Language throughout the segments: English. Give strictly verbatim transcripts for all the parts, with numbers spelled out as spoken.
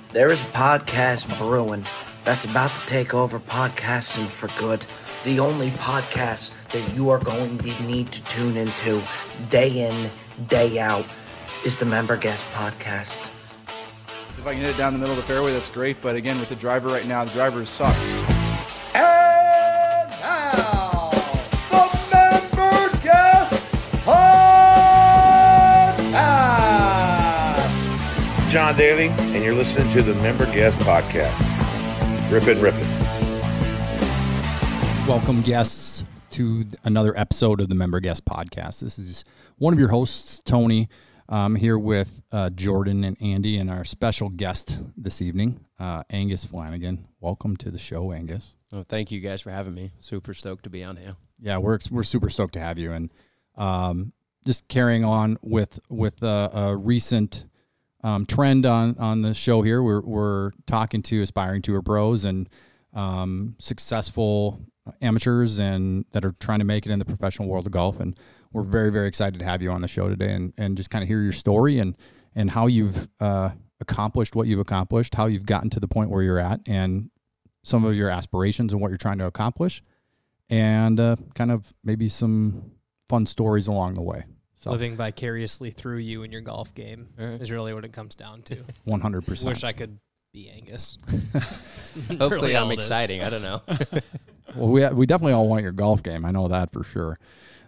There is a podcast brewing that's about to take over podcasting for good. The only podcast that you are going to need to tune into day in, day out is the Member Guest Podcast. If I can hit it down the middle of the fairway, that's great. But again, with the driver right now, the driver sucks. And now, the Member Guest Podcast. John Daly, and you're listening to the Member Guest Podcast. Rip it, rip it. Welcome, guests, to another episode of the Member Guest Podcast. This is one of your hosts, Tony. I'm here with uh, Jordan and Andy and our special guest this evening, uh, Angus Flanagan. Welcome to the show, Angus. Oh, thank you guys for having me. Super stoked to be on here. Yeah, we're we're super stoked to have you. And um, just carrying on with with uh, a recent um, trend on, on the show here, we're we're talking to aspiring tour pros and um, successful amateurs and that are trying to make it in the professional world of golf. And we're very, very excited to have you on the show today and, and just kind of hear your story and, and how you've uh, accomplished what you've accomplished, how you've gotten to the point where you're at, and some of your aspirations and what you're trying to accomplish, and uh, kind of maybe some fun stories along the way. So, living vicariously through you in your golf game right. is really what it comes down to. one hundred percent. Wish I could be Angus. Hopefully really I'm exciting. I don't know. Well, we we definitely all want your golf game. I know that for sure.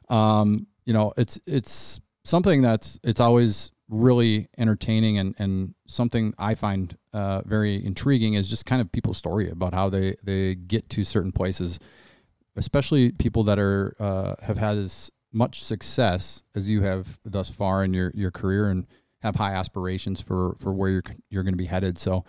Um, you know, it's it's something that's it's always really entertaining and, and something I find uh, very intriguing is just kind of people's story about how they, they get to certain places, especially people that are uh, have had as much success as you have thus far in your, your career and have high aspirations for, for where you're you're going to be headed. So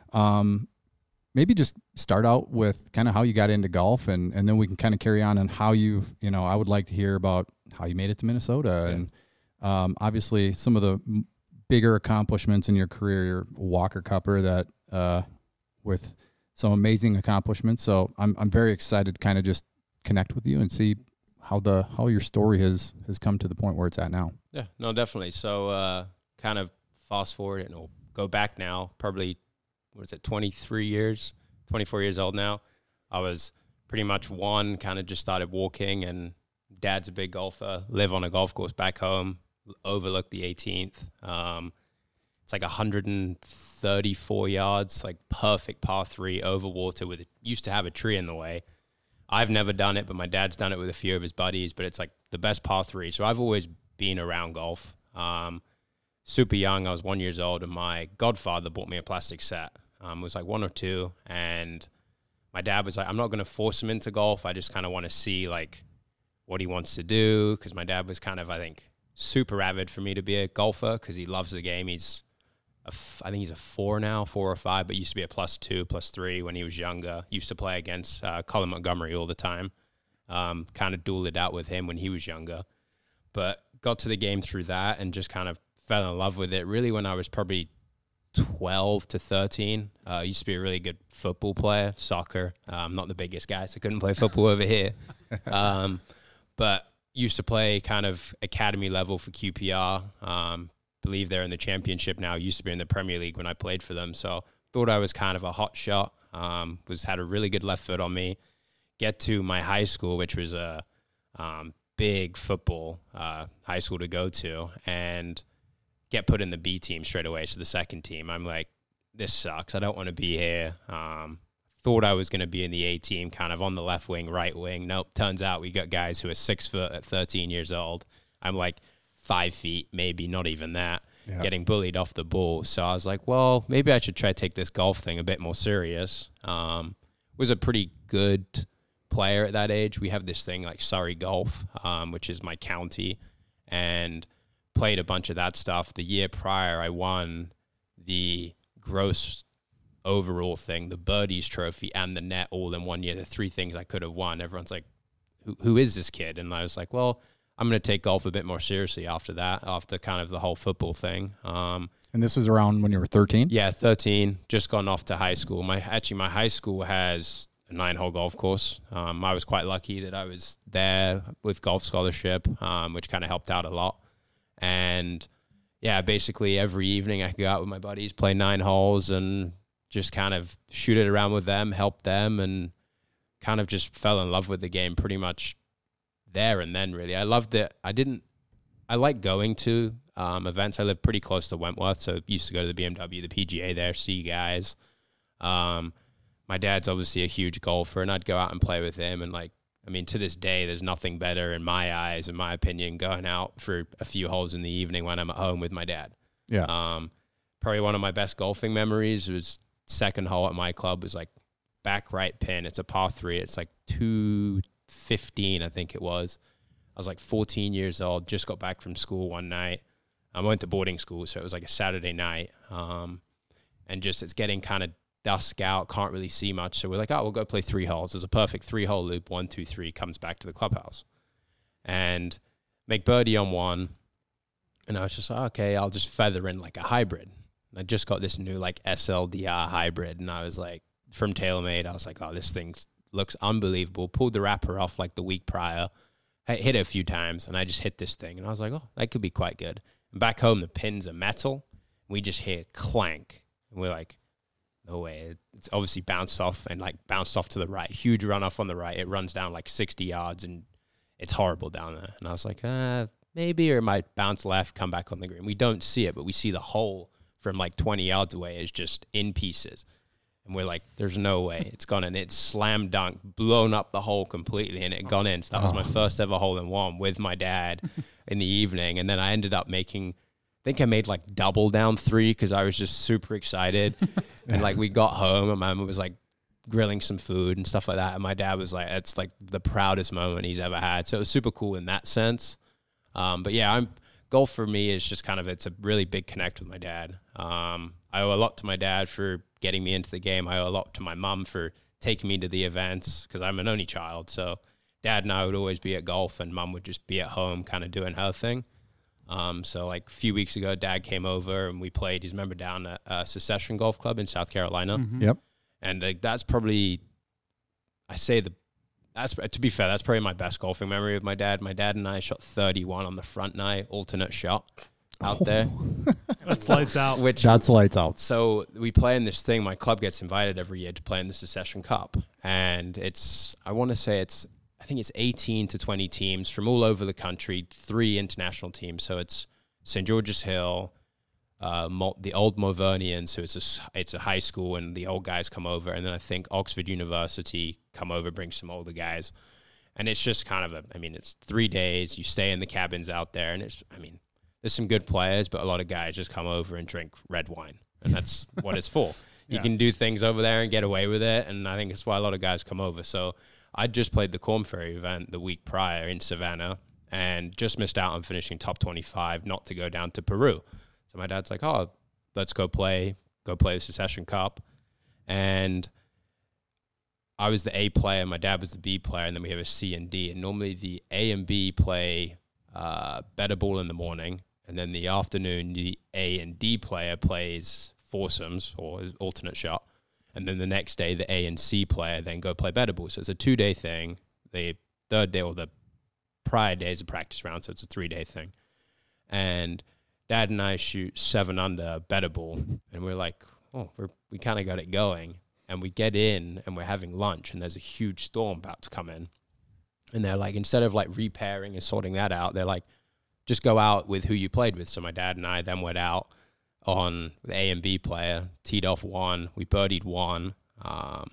um, maybe just start out with kind of how you got into golf, and, and then we can kind of carry on on how you've, you know, I would like to hear about how you made it to Minnesota. Yeah. And um, obviously some of the m- bigger accomplishments in your career, your Walker Cupper that uh, with some amazing accomplishments. So I'm I'm very excited to kind of just connect with you and see how the how your story has, has come to the point where it's at now. Yeah, no, definitely. So uh, kind of fast forward and we'll go back now, probably, what is it, twenty-three years, twenty-four years old now. I was pretty much one, kind of just started walking, and dad's a big golfer, live on a golf course back home, overlook the eighteenth. Um, it's like one hundred thirty-four yards, like perfect par three over water with, it used to have a tree in the way. I've never done it, but my dad's done it with a few of his buddies, but it's like the best par three. So I've always been around golf. Um, super young, I was one years old, and my godfather bought me a plastic set. Um, it was like one or two, and my dad was like, I'm not going to force him into golf. I just kind of want to see like what he wants to do, because my dad was kind of, I think, super avid for me to be a golfer because he loves the game. He's, a f- I think he's a four now, four or five, but used to be a plus two, plus three when he was younger. Used to play against uh, Colin Montgomery all the time. Um, kind of dueled it out with him when he was younger, but got to the game through that and just kind of fell in love with it really when I was probably twelve to thirteen. I uh, used to be a really good football player, soccer. Uh, I'm not the biggest guy, so I couldn't play football over here. Um, but used to play kind of academy level for Q P R. Um, believe they're in the championship now. Used to be in the Premier League when I played for them. So thought I was kind of a hot shot. Um, was had a really good left foot on me. Get to my high school, which was a um, big football uh, high school to go to, and get put in the B team straight away. So the second team, I'm like, this sucks. I don't want to be here. Um, thought I was going to be in the A team, kind of on the left wing, right wing. Nope. Turns out we got guys who are six foot at thirteen years old. I'm like five feet, maybe not even that, yeah. Getting bullied off the ball. So I was like, well, maybe I should try to take this golf thing a bit more serious. Um, was a pretty good player at that age. We have this thing like Surrey Golf, um, which is my county, and played a bunch of that stuff. The year prior, I won the gross overall thing, the Birdies Trophy, and the net all in one year. The three things I could have won. Everyone's like, who, who is this kid? And I was like, well, I'm going to take golf a bit more seriously after that, after kind of the whole football thing. Um, and this is around when you were thirteen? Yeah, thirteen. Just gone off to high school. My Actually, my high school has a nine-hole golf course. Um, I was quite lucky that I was there with golf scholarship, um, which kind of helped out a lot. And yeah, basically every evening I could go out with my buddies, play nine holes, and just kind of shoot it around with them, help them, and kind of just fell in love with the game pretty much there and then, really. I loved it. I didn't, I like going to um, events. I live pretty close to Wentworth, so I used to go to the B M W, the P G A there, see guys. Um, my dad's obviously a huge golfer, and I'd go out and play with him. And, like, I mean, to this day, there's nothing better in my eyes, in my opinion, going out for a few holes in the evening when I'm at home with my dad. Yeah. Um, probably one of my best golfing memories was second hole at my club was, like, back right pin. It's a par three. It's, like, two fifteen, I think it was. I was, like, fourteen years old, just got back from school one night. I went to boarding school, so it was, like, a Saturday night. Um, and just it's getting kind of dusk out, can't really see much. So we're like, oh, we'll go play three holes. There's a perfect three-hole loop, one, two, three, comes back to the clubhouse. And make birdie on one. And I was just like, okay, I'll just feather in like a hybrid. And I just got this new like S L D R hybrid. And I was like, from TaylorMade, I was like, oh, this thing looks unbelievable. Pulled the wrapper off like the week prior. I hit it a few times, and I just hit this thing. And I was like, oh, that could be quite good. And back home, the pins are metal. We just hear clank. And we're like, no way. It's obviously bounced off and like bounced off to the right. Huge runoff on the right. It runs down like sixty yards, and it's horrible down there. And I was like, uh, maybe, or it might bounce left, come back on the green. We don't see it, but we see the hole from like twenty yards away is just in pieces. And we're like, there's no way. It's gone in. It's slam dunk, blown up the hole completely, and it gone in. So that was my first ever hole in one with my dad in the evening. And then I ended up making, I think I made like double down three because I was just super excited. And like we got home, and my mom was like grilling some food and stuff like that. And my dad was like, it's like the proudest moment he's ever had. So it was super cool in that sense. Um, but yeah, I'm golf for me is just kind of, it's a really big connect with my dad. Um, I owe a lot to my dad for getting me into the game. I owe a lot to my mom for taking me to the events because I'm an only child. So dad and I would always be at golf, and mom would just be at home kind of doing her thing. Um, so like a few weeks ago, dad came over and we played. He's a member down at uh, Secession Golf Club in South Carolina. Mm-hmm. Yep. And uh, that's probably, I say the, that's to be fair, that's probably my best golfing memory with my dad. My dad and I shot thirty-one on the front nine, alternate shot out Oh. there. That's lights out. Which That's lights out. So we play in this thing. My club gets invited every year to play in the Secession Cup. And it's, I want to say it's, I think it's eighteen to twenty teams from all over the country, three international teams. So it's Saint George's Hill, uh, Mo- the old Movernians, so it's a, it's a high school, and the old guys come over. And then I think Oxford University come over, bring some older guys. And it's just kind of a, I mean, it's three days. You stay in the cabins out there. And it's, I mean, there's some good players, but a lot of guys just come over and drink red wine. And that's what it's for. You Yeah. can do things over there and get away with it. And I think that's why a lot of guys come over. So I just played the Corn Ferry event the week prior in Savannah and just missed out on finishing top twenty-five, not to go down to Peru. So my dad's like, oh, let's go play, go play the Secession Cup. And I was the A player, my dad was the B player, and then we have a C and D. And normally the A and B play uh, better ball in the morning, and then the afternoon the A and D player plays foursomes or alternate shot. And then the next day, the A and C player then go play better ball. So it's a two-day thing. The third day or the prior day is a practice round, so it's a three-day thing. And dad and I shoot seven under better ball, and we're like, oh, we're, we kind of got it going. And we get in, and we're having lunch, and there's a huge storm about to come in. And they're like, instead of like repairing and sorting that out, they're like, just go out with who you played with. So my dad and I then went out on the A and B player, teed off one. We birdied one. Um,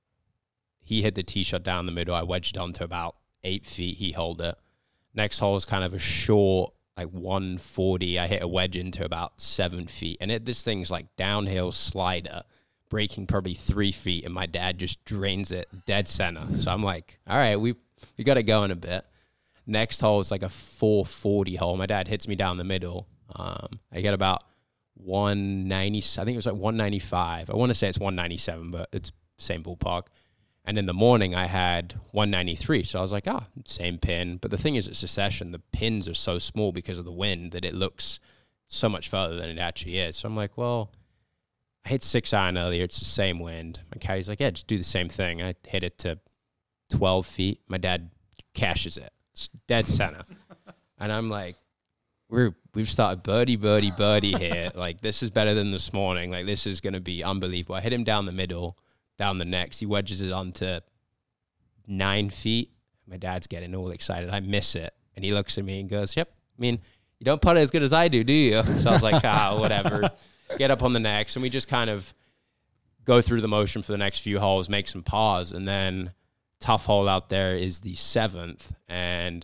he hit the tee shot down the middle. I wedged onto about eight feet. He held it. Next hole is kind of a short, like one forty. I hit a wedge into about seven feet. And it, this thing's like downhill slider, breaking probably three feet. And my dad just drains it dead center. So I'm like, all right, we we got it going a bit. Next hole is like a four forty hole. My dad hits me down the middle. Um, I get about one ninety. I think it was like one ninety-five. I want to say it's one ninety-seven, but it's same ballpark. And in the morning, I had one ninety-three. So I was like, ah, oh, same pin. But the thing is, at Secession, the pins are so small because of the wind that it looks so much further than it actually is. So I'm like, well, I hit six iron earlier. It's the same wind. My caddy's like, yeah, just do the same thing. I hit it to twelve feet. My dad cashes it. It's dead center. And I'm like, we're we've started birdie, birdie, birdie here. Like, this is better than this morning. Like, this is going to be unbelievable. I hit him down the middle, down the next. He wedges it onto nine feet. My dad's getting all excited. I miss it. And he looks at me and goes, yep, I mean, you don't putt it as good as I do, do you? So I was like, ah, whatever. Get up on the next. And we just kind of go through the motion for the next few holes, make some pars. And then tough hole out there is the seventh. And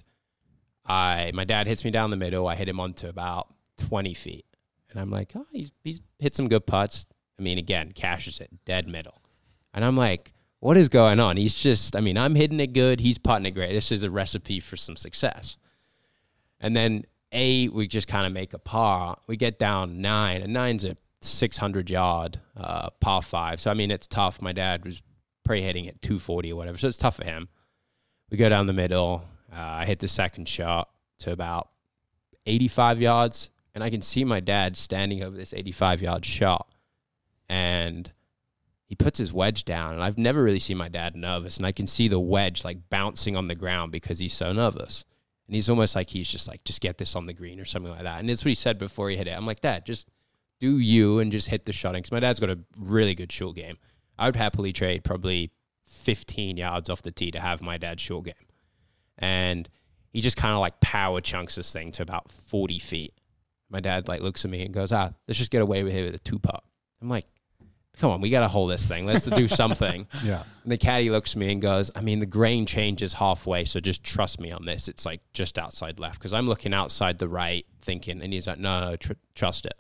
I, my dad hits me down the middle. I hit him onto about twenty feet. And I'm like, oh, he's, he's hit some good putts. I mean, again, cashes it dead middle. And I'm like, what is going on? He's just, I mean, I'm hitting it good. He's putting it great. This is a recipe for some success. And then A, we just kind of make a par. We get down nine, and nine's a six hundred yard uh, par five. So, I mean, it's tough. My dad was probably hitting at two forty or whatever. So it's tough for him. We go down the middle. Uh, I hit the second shot to about eighty-five yards, and I can see my dad standing over this eighty-five yard shot, and he puts his wedge down, and I've never really seen my dad nervous, and I can see the wedge like bouncing on the ground because he's so nervous, and he's almost like he's just like, just get this on the green or something like that, and that's what he said before he hit it. I'm like, Dad, just do you and just hit the shot, because my dad's got a really good short game. I would happily trade probably fifteen yards off the tee to have my dad's short game. And he just kind of like power chunks this thing to about forty feet. My dad like looks at me and goes, ah, let's just get away with it with a two putt. I'm like, come on, we got to hold this thing. Let's do something. Yeah. And the caddy looks at me and goes, I mean, the grain changes halfway, so just trust me on this. It's like just outside left, because I'm looking outside the right thinking, and he's like, no, no, tr- trust it.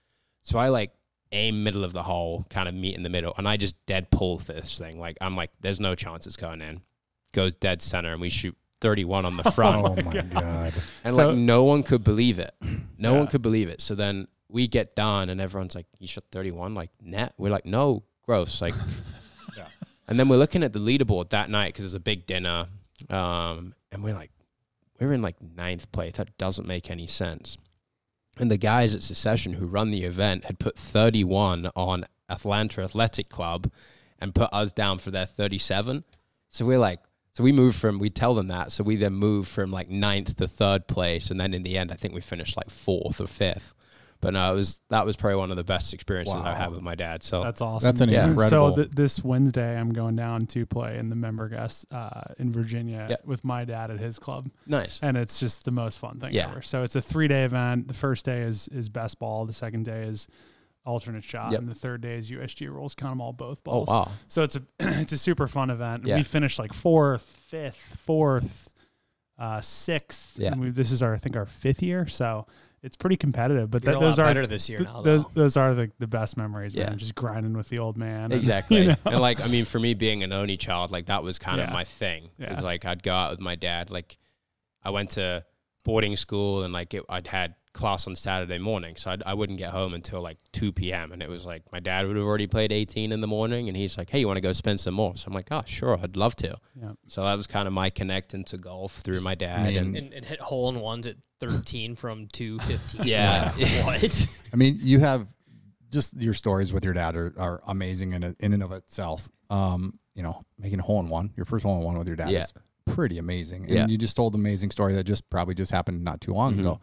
So I like aim middle of the hole, kind of meet in the middle, and I just dead pull this thing. Like, I'm like, there's no chance it's going in. Goes dead center, and we shoot thirty-one on the front. Oh, my God. And So- like, no one could believe it. No Yeah. one could believe it. So then we get done, and everyone's like, you shot thirty-one? Like, net? We're like, no, gross. Like, Yeah. And then we're looking at the leaderboard that night because there's a big dinner. Um, and we're like, we're in like ninth place. That doesn't make any sense. And the guys at Secession who run the event had put thirty-one on Atlanta Athletic Club and put us down for their thirty-seven. So we're like, so we moved from, we tell them that. So we then moved from like ninth to third place. And then in the end, I think we finished like fourth or fifth. But no, it was, that was probably one of the best experiences Wow. I've had with my dad. So That's awesome. That's an Yeah. incredible. So th- this Wednesday, I'm going down to play in the member guest uh, in Virginia Yeah. with my dad at his club, nice. and it's just the most fun thing Yeah. ever. So it's a three day event. The first day is is best ball. The second day is alternate shot, Yep. and the third day is U S G rules. Count them all, both Oh, balls. wow. So it's a it's a super fun event. Yeah. We finished like fourth, fifth, fourth, uh, sixth. Yeah. And we, this is our I think our fifth year. So it's pretty competitive. But You're th- a those lot are better this year th- now, those though. those are the, the best memories. Yeah. Man, just grinding with the old man. and, Exactly. you know? And like, I mean, for me being an only child, like that was kind of Yeah. my thing. It Yeah. was like, I'd go out with my dad. Like I went to boarding school and like it, I'd had class on Saturday morning. So I'd, I wouldn't get home until like two p.m. And it was like, my dad would have already played eighteen in the morning. And he's like, hey, you want to go spend some more? So I'm like, oh, sure. I'd love to. Yeah. So that was kind of my connect into golf through my dad. mean- and And, and hit hole in ones at thirteen from two fifteen. Yeah. What? I mean, you have just your stories with your dad are, are amazing in, a, in and of itself. Um, you know, making a hole in one, your first hole in one with your dad Yeah. is pretty amazing. And Yeah. you just told an amazing story that just probably just happened not too long Mhm. ago.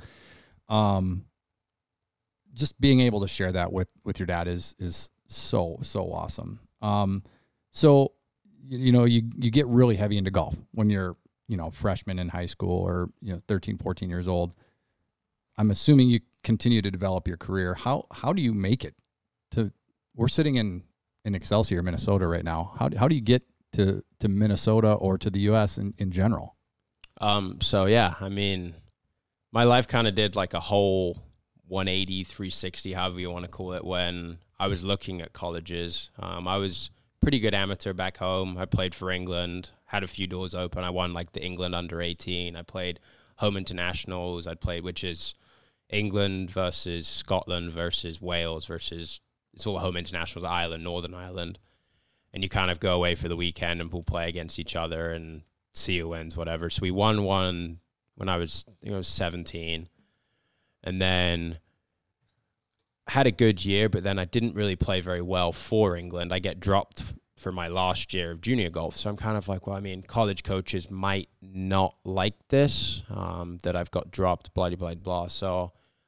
Um, just being able to share that with, with your dad is, is so, so awesome. Um, so, you, you know, you, you get really heavy into golf when you're, you know, freshman in high school or, you know, thirteen, fourteen years old. I'm assuming you continue to develop your career. How, how do you make it to, we're sitting in, in Excelsior, Minnesota right now. How, do- how do you get to, to Minnesota or to the U S in, in general? Um, so yeah, I mean, my life kind of did like a whole one eighty, three sixty, however you want to call it, when I was looking at colleges. Um, I was pretty good amateur back home. I played for England, had a few doors open. I won like the England under eighteen. I played home internationals. I played, which is England versus Scotland versus Wales versus, it's all home internationals, Ireland, Northern Ireland. And you kind of go away for the weekend and we'll play against each other and see who wins, whatever. So we won one when I was, I think I was seventeen. And then had a good year, but then I didn't really play very well for England. I get dropped for my last year of junior golf. So I'm kind of like, well, I mean, college coaches might not like this, um, that I've got dropped, blah, blah, blah, blah. So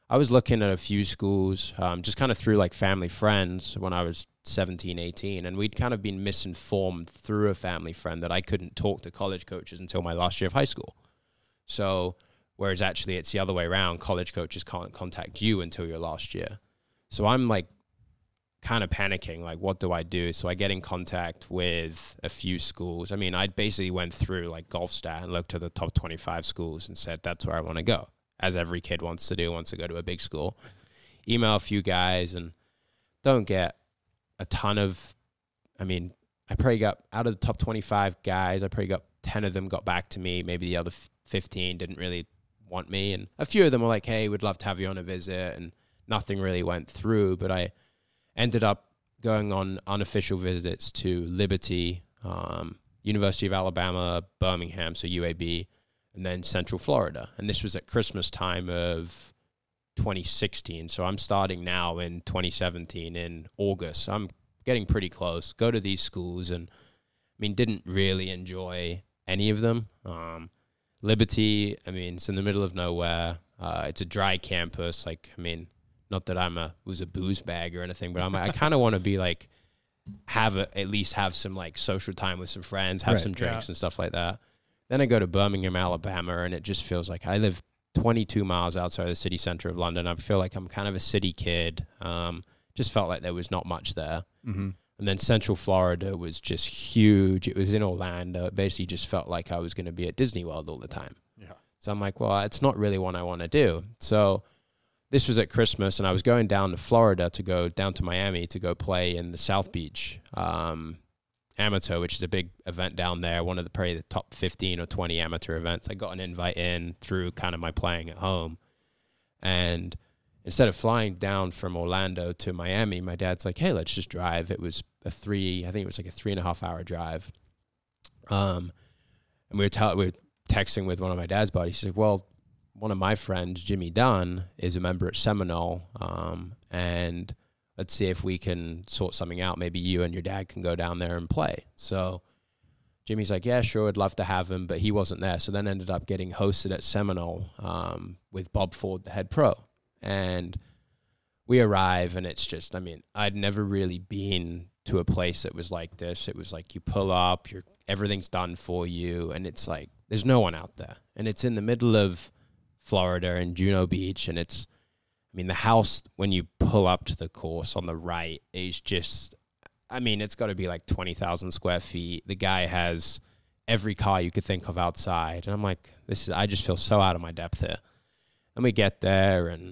I was looking at a few schools, um, just kind of through like family friends when I was seventeen, eighteen, and we'd kind of been misinformed through a family friend that I couldn't talk to college coaches until my last year of high school. So, whereas actually it's the other way around, college coaches can't contact you until your last year. So I'm like kind of panicking, like, what do I do? So I get in contact with a few schools. I mean, I basically went through like GolfStat and looked at the top twenty-five schools and said, that's where I want to go, as every kid wants to do, wants to go to a big school. Email a few guys and don't get a ton of, I mean, I probably got, out of the top twenty-five guys, I probably got ten of them got back to me. Maybe the other fifteen didn't really want me. And a few of them were like, hey, we'd love to have you on a visit. And nothing really went through. But I ended up going on unofficial visits to Liberty, um, University of Alabama, Birmingham, so U A B, and then Central Florida. And this was at Christmas time of twenty sixteen. So I'm starting now in twenty seventeen in August. So I'm getting pretty close. Go to these schools and, I mean, didn't really enjoy any of them. Um, Liberty, I mean, it's in the middle of nowhere. Uh, it's a dry campus. Like, I mean, not that I'm a was a booze bag or anything, but I'm I kind of want to be like have a, at least have some like social time with some friends, have Right, some drinks yeah. and stuff like that. Then I go to Birmingham, Alabama, and it just feels like I live twenty-two miles outside the city center of London. I feel like I'm kind of a city kid. Um, just felt like there was not much there. Mm-hmm. And then Central Florida was just huge. It was in Orlando. It basically just felt like I was going to be at Disney World all the time. Yeah. So I'm like, well, it's not really what I want to do. So this was at Christmas, and I was going down to Florida to go down to Miami to go play in the South Beach um, Amateur, which is a big event down there, one of the probably the top fifteen or twenty amateur events. I got an invite in through kind of my playing at home. And instead of flying down from Orlando to Miami, my dad's like, hey, let's just drive. It was a three, I think it was like a three and a half hour drive. Um, and we were, tell- we were texting with one of my dad's buddies. He's like, well, one of my friends, Jimmy Dunn, is a member at Seminole. Um, and let's see if we can sort something out. Maybe you and your dad can go down there and play. So Jimmy's like, yeah, sure, I'd love to have him, but he wasn't there. So then ended up getting hosted at Seminole um, with Bob Ford, the head pro. And we arrive, and it's just, I mean, I'd never really been to a place that was like this. It was like you pull up, you're, everything's done for you, and it's like there's no one out there. And it's in the middle of Florida in Juno Beach, and it's, I mean, the house, when you pull up to the course on the right, is just, I mean, it's got to be like twenty thousand square feet. The guy has every car you could think of outside. And I'm like, this is, I just feel so out of my depth here. And we get there and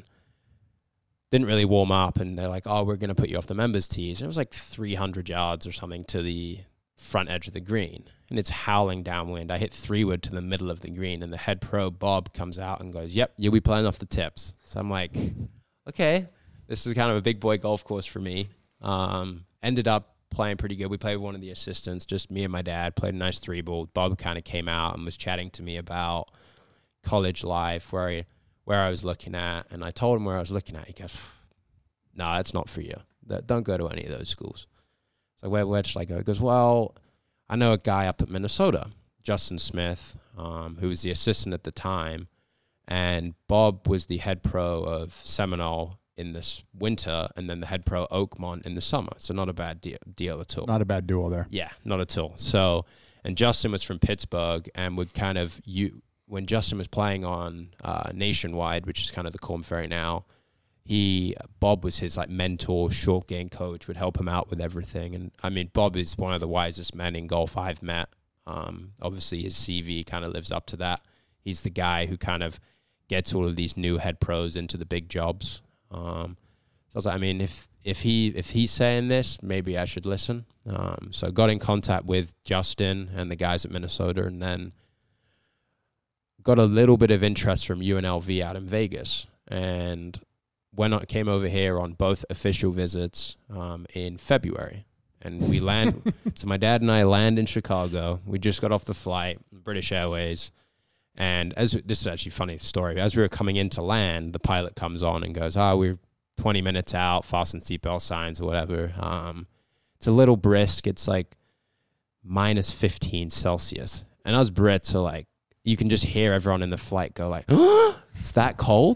didn't really warm up, and they're like, oh, we're going to put you off the members tees. And it was like three hundred yards or something to the front edge of the green, and it's howling downwind. I hit three wood to the middle of the green, and the head pro, Bob, comes out and goes, yep, you'll be playing off the tips. So I'm like, okay, this is kind of a big boy golf course for me. Um, ended up playing pretty good. We played with one of the assistants, just me and my dad, played a nice three ball. Bob kind of came out and was chatting to me about college life, where I, where I was looking at, and I told him where I was looking at. He goes, no, nah, that's not for you. Don't go to any of those schools. So where, where should I go? He goes, well, I know a guy up at Minnesota, Justin Smith, um, who was the assistant at the time, and Bob was the head pro of Seminole in this winter, and then the head pro Oakmont in the summer. So not a bad deal, deal at all. Not a bad duo there. Yeah, not at all. So, and Justin was from Pittsburgh, and would kind of, you when Justin was playing on uh, Nationwide, which is kind of the Korn Ferry now, he, Bob was his like mentor, short game coach, would help him out with everything. And I mean, Bob is one of the wisest men in golf I've met. Um, obviously his C V kind of lives up to that. He's the guy who kind of gets all of these new head pros into the big jobs. Um, so I was like, I mean, if, if he, if he's saying this, maybe I should listen. Um, so I got in contact with Justin and the guys at Minnesota, and then got a little bit of interest from U N L V out in Vegas. And when I came over here on both official visits um, in February, and we land. So my dad and I land in Chicago. We just got off the flight, British Airways, and as this is actually a funny story. As we were coming into land, the pilot comes on and goes, "Oh, we're twenty minutes out. Fasten seatbelt signs or whatever." Um, it's a little brisk. It's like minus fifteen Celsius, and us Brits are like, you can just hear everyone in the flight go like, it's that cold?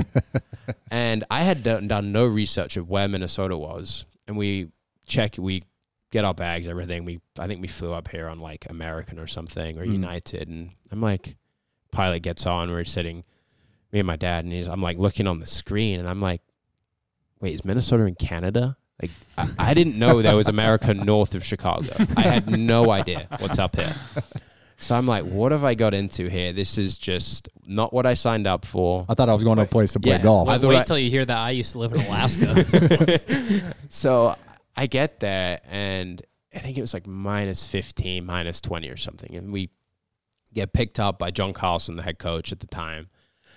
And I had done, done no research of where Minnesota was. And we check, we get our bags, everything. We, I think we flew up here on like American or something, or mm. United. And I'm like, pilot gets on, we're sitting, me and my dad, and he's, I'm like looking on the screen, and I'm like, wait, is Minnesota in Canada? Like, I, I didn't know there was America north of Chicago. I had no idea what's up here. So I'm like, what have I got into here? This is just not what I signed up for. I thought I was going to a place to play Yeah. golf. Wait, I wait I, till you hear that I used to live in Alaska. So I get there, and I think it was like minus fifteen, minus twenty or something. And we get picked up by John Carlson, the head coach at the time,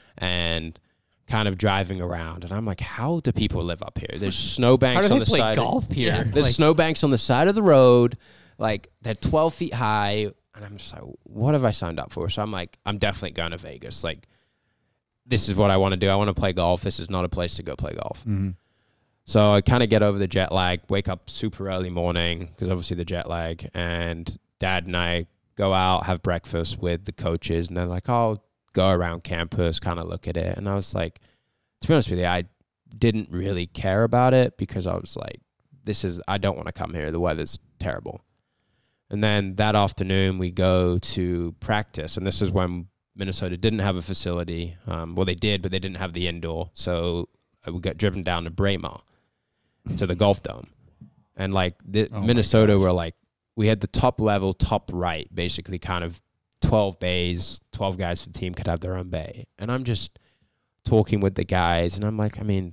and kind of driving around. And I'm like, how do people live up here? There's snowbanks How do on they the play side. golf here? Yeah, there's Like- snowbanks on the side of the road. Like, they're twelve feet high. And I'm just like, what have I signed up for? So I'm like, I'm definitely going to Vegas. Like, this is what I want to do. I want to play golf. This is not a place to go play golf. Mm-hmm. So I kind of get over the jet lag, wake up super early morning, because obviously the jet lag, and Dad and I go out, have breakfast with the coaches, and they're like, oh, go around campus, kind of look at it. And I was like, to be honest with you, I didn't really care about it, because I was like, this is, I don't want to come here. The weather's terrible. And then that afternoon, we go to practice, and this is when Minnesota didn't have a facility. Um, well, they did, but they didn't have the indoor. So we got driven down to Braemar, to the golf dome. And, like, the, Oh Minnesota were, like, we had the top level, top right, basically kind of twelve bays, twelve guys for the team could have their own bay. And I'm just talking with the guys, and I'm like, I mean,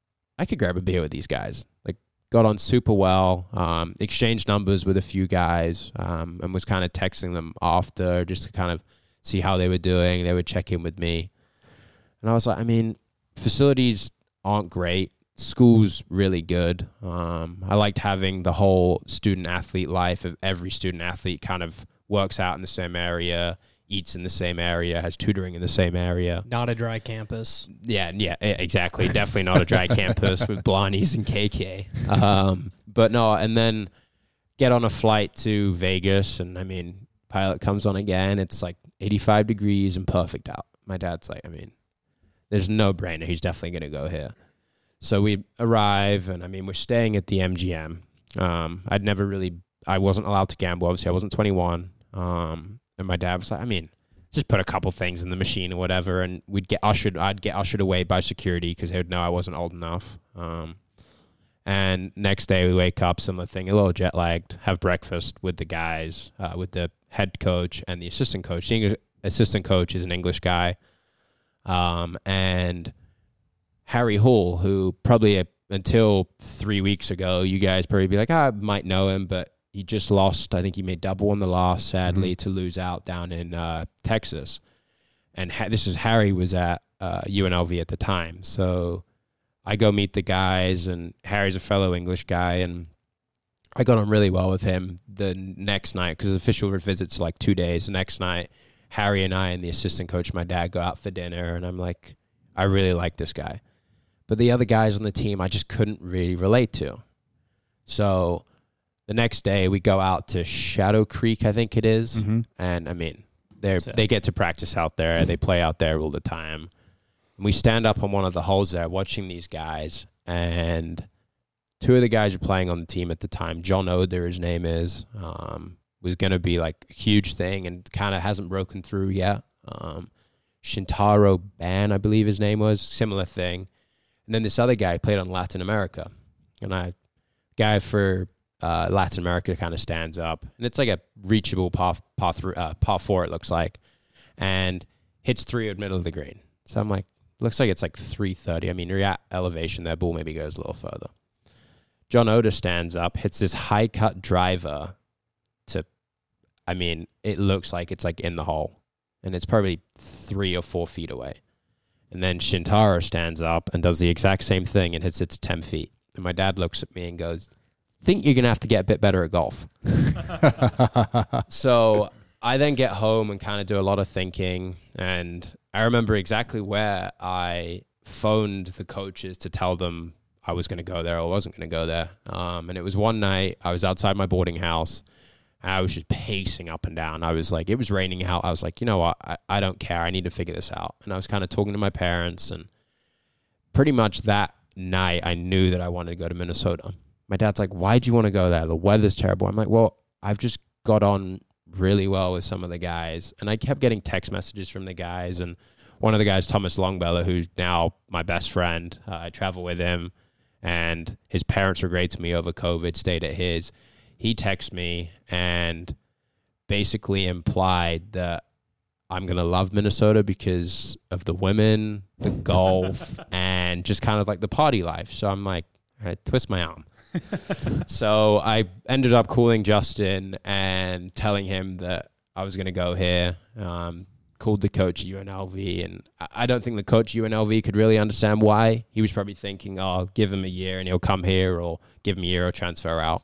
I could grab a beer with these guys. Like, got on super well, um, exchanged numbers with a few guys, um, and was kind of texting them after just to kind of see how they were doing. They would check in with me. And I was like, I mean, facilities aren't great. School's really good. Um, I liked having the whole student-athlete life of every student-athlete kind of works out in the same area, eats in the same area, has tutoring in the same area. Not a dry campus. Yeah, yeah, exactly. Definitely not a dry campus with Blondies and K K. Um, but no, and then get on a flight to Vegas, and I mean, pilot comes on again. It's like eighty-five degrees and perfect out. My dad's like, I mean, there's no brainer. He's definitely going to go here. So we arrive, and I mean, we're staying at the M G M. Um, I'd never really, I wasn't allowed to gamble. Obviously, I wasn't twenty-one. Um, And my dad was like, I mean, just put a couple things in the machine or whatever, and we'd get ushered. I'd get ushered away by security because they would know I wasn't old enough. Um, and next day we wake up, similar thing, a little jet lagged, have breakfast with the guys, uh, with the head coach and the assistant coach. The English, assistant coach is an English guy. Um, and Harry Hall, who probably uh, until three weeks ago, you guys probably be like, oh, I might know him, but he just lost. I think he made double on the loss, sadly, mm-hmm. to lose out down in uh, Texas. And ha- this is Harry was at uh, U N L V at the time. So I go meet the guys, and Harry's a fellow English guy, and I got on really well with him the next night because the official visit's like two days. The next night, Harry and I and the assistant coach, my dad, go out for dinner, and I'm like, I really like this guy. But the other guys on the team, I just couldn't really relate to. So the next day, we go out to Shadow Creek, I think it is. Mm-hmm. And, I mean, they they get to practice out there. They play out there all the time. And we stand up on one of the holes there watching these guys. And two of the guys are playing on the team at the time. John Oder, his name is, um, was going to be, like, a huge thing and kind of hasn't broken through yet. Um, Shintaro Ban, I believe his name was, similar thing. And then this other guy played on Latin America. And I, guy for... Uh, Latin America kind of stands up, and it's like a reachable par, par, th- uh, par four, it looks like, and hits three at middle of the green. So I'm like, looks like it's like three thirty. I mean, you're at elevation, that ball maybe goes a little further. John Oder stands up, hits this high cut driver to, I mean, it looks like it's like in the hole, and it's probably three or four feet away. And then Shintaro stands up and does the exact same thing and hits it to ten feet. And my dad looks at me and goes, think you're going to have to get a bit better at golf. So I then get home and kind of do a lot of thinking. And I remember exactly where I phoned the coaches to tell them I was going to go there or wasn't going to go there. Um, and it was one night I was outside my boarding house I was just pacing up and down. I was like, it was raining out. I was like, you know what? I, I don't care. I need to figure this out. And I was kind of talking to my parents, and pretty much that night I knew that I wanted to go to Minnesota. My dad's like, why'd you want to go there? The weather's terrible. I'm like, well, I've just got on really well with some of the guys. And I kept getting text messages from the guys. And one of the guys, Thomas Longbeller, who's now my best friend, uh, I travel with him. And his parents were great to me over COVID, stayed at his. He texted me and basically implied that I'm going to love Minnesota because of the women, the golf, and just kind of like the party life. So I'm like, all right, twist my arm. So I ended up calling Justin and telling him that I was going to go here. Um, called the coach at U N L V, and I don't think the coach at U N L V could really understand why. He was probably thinking, oh, give him a year and he'll come here, or give him a year or transfer out.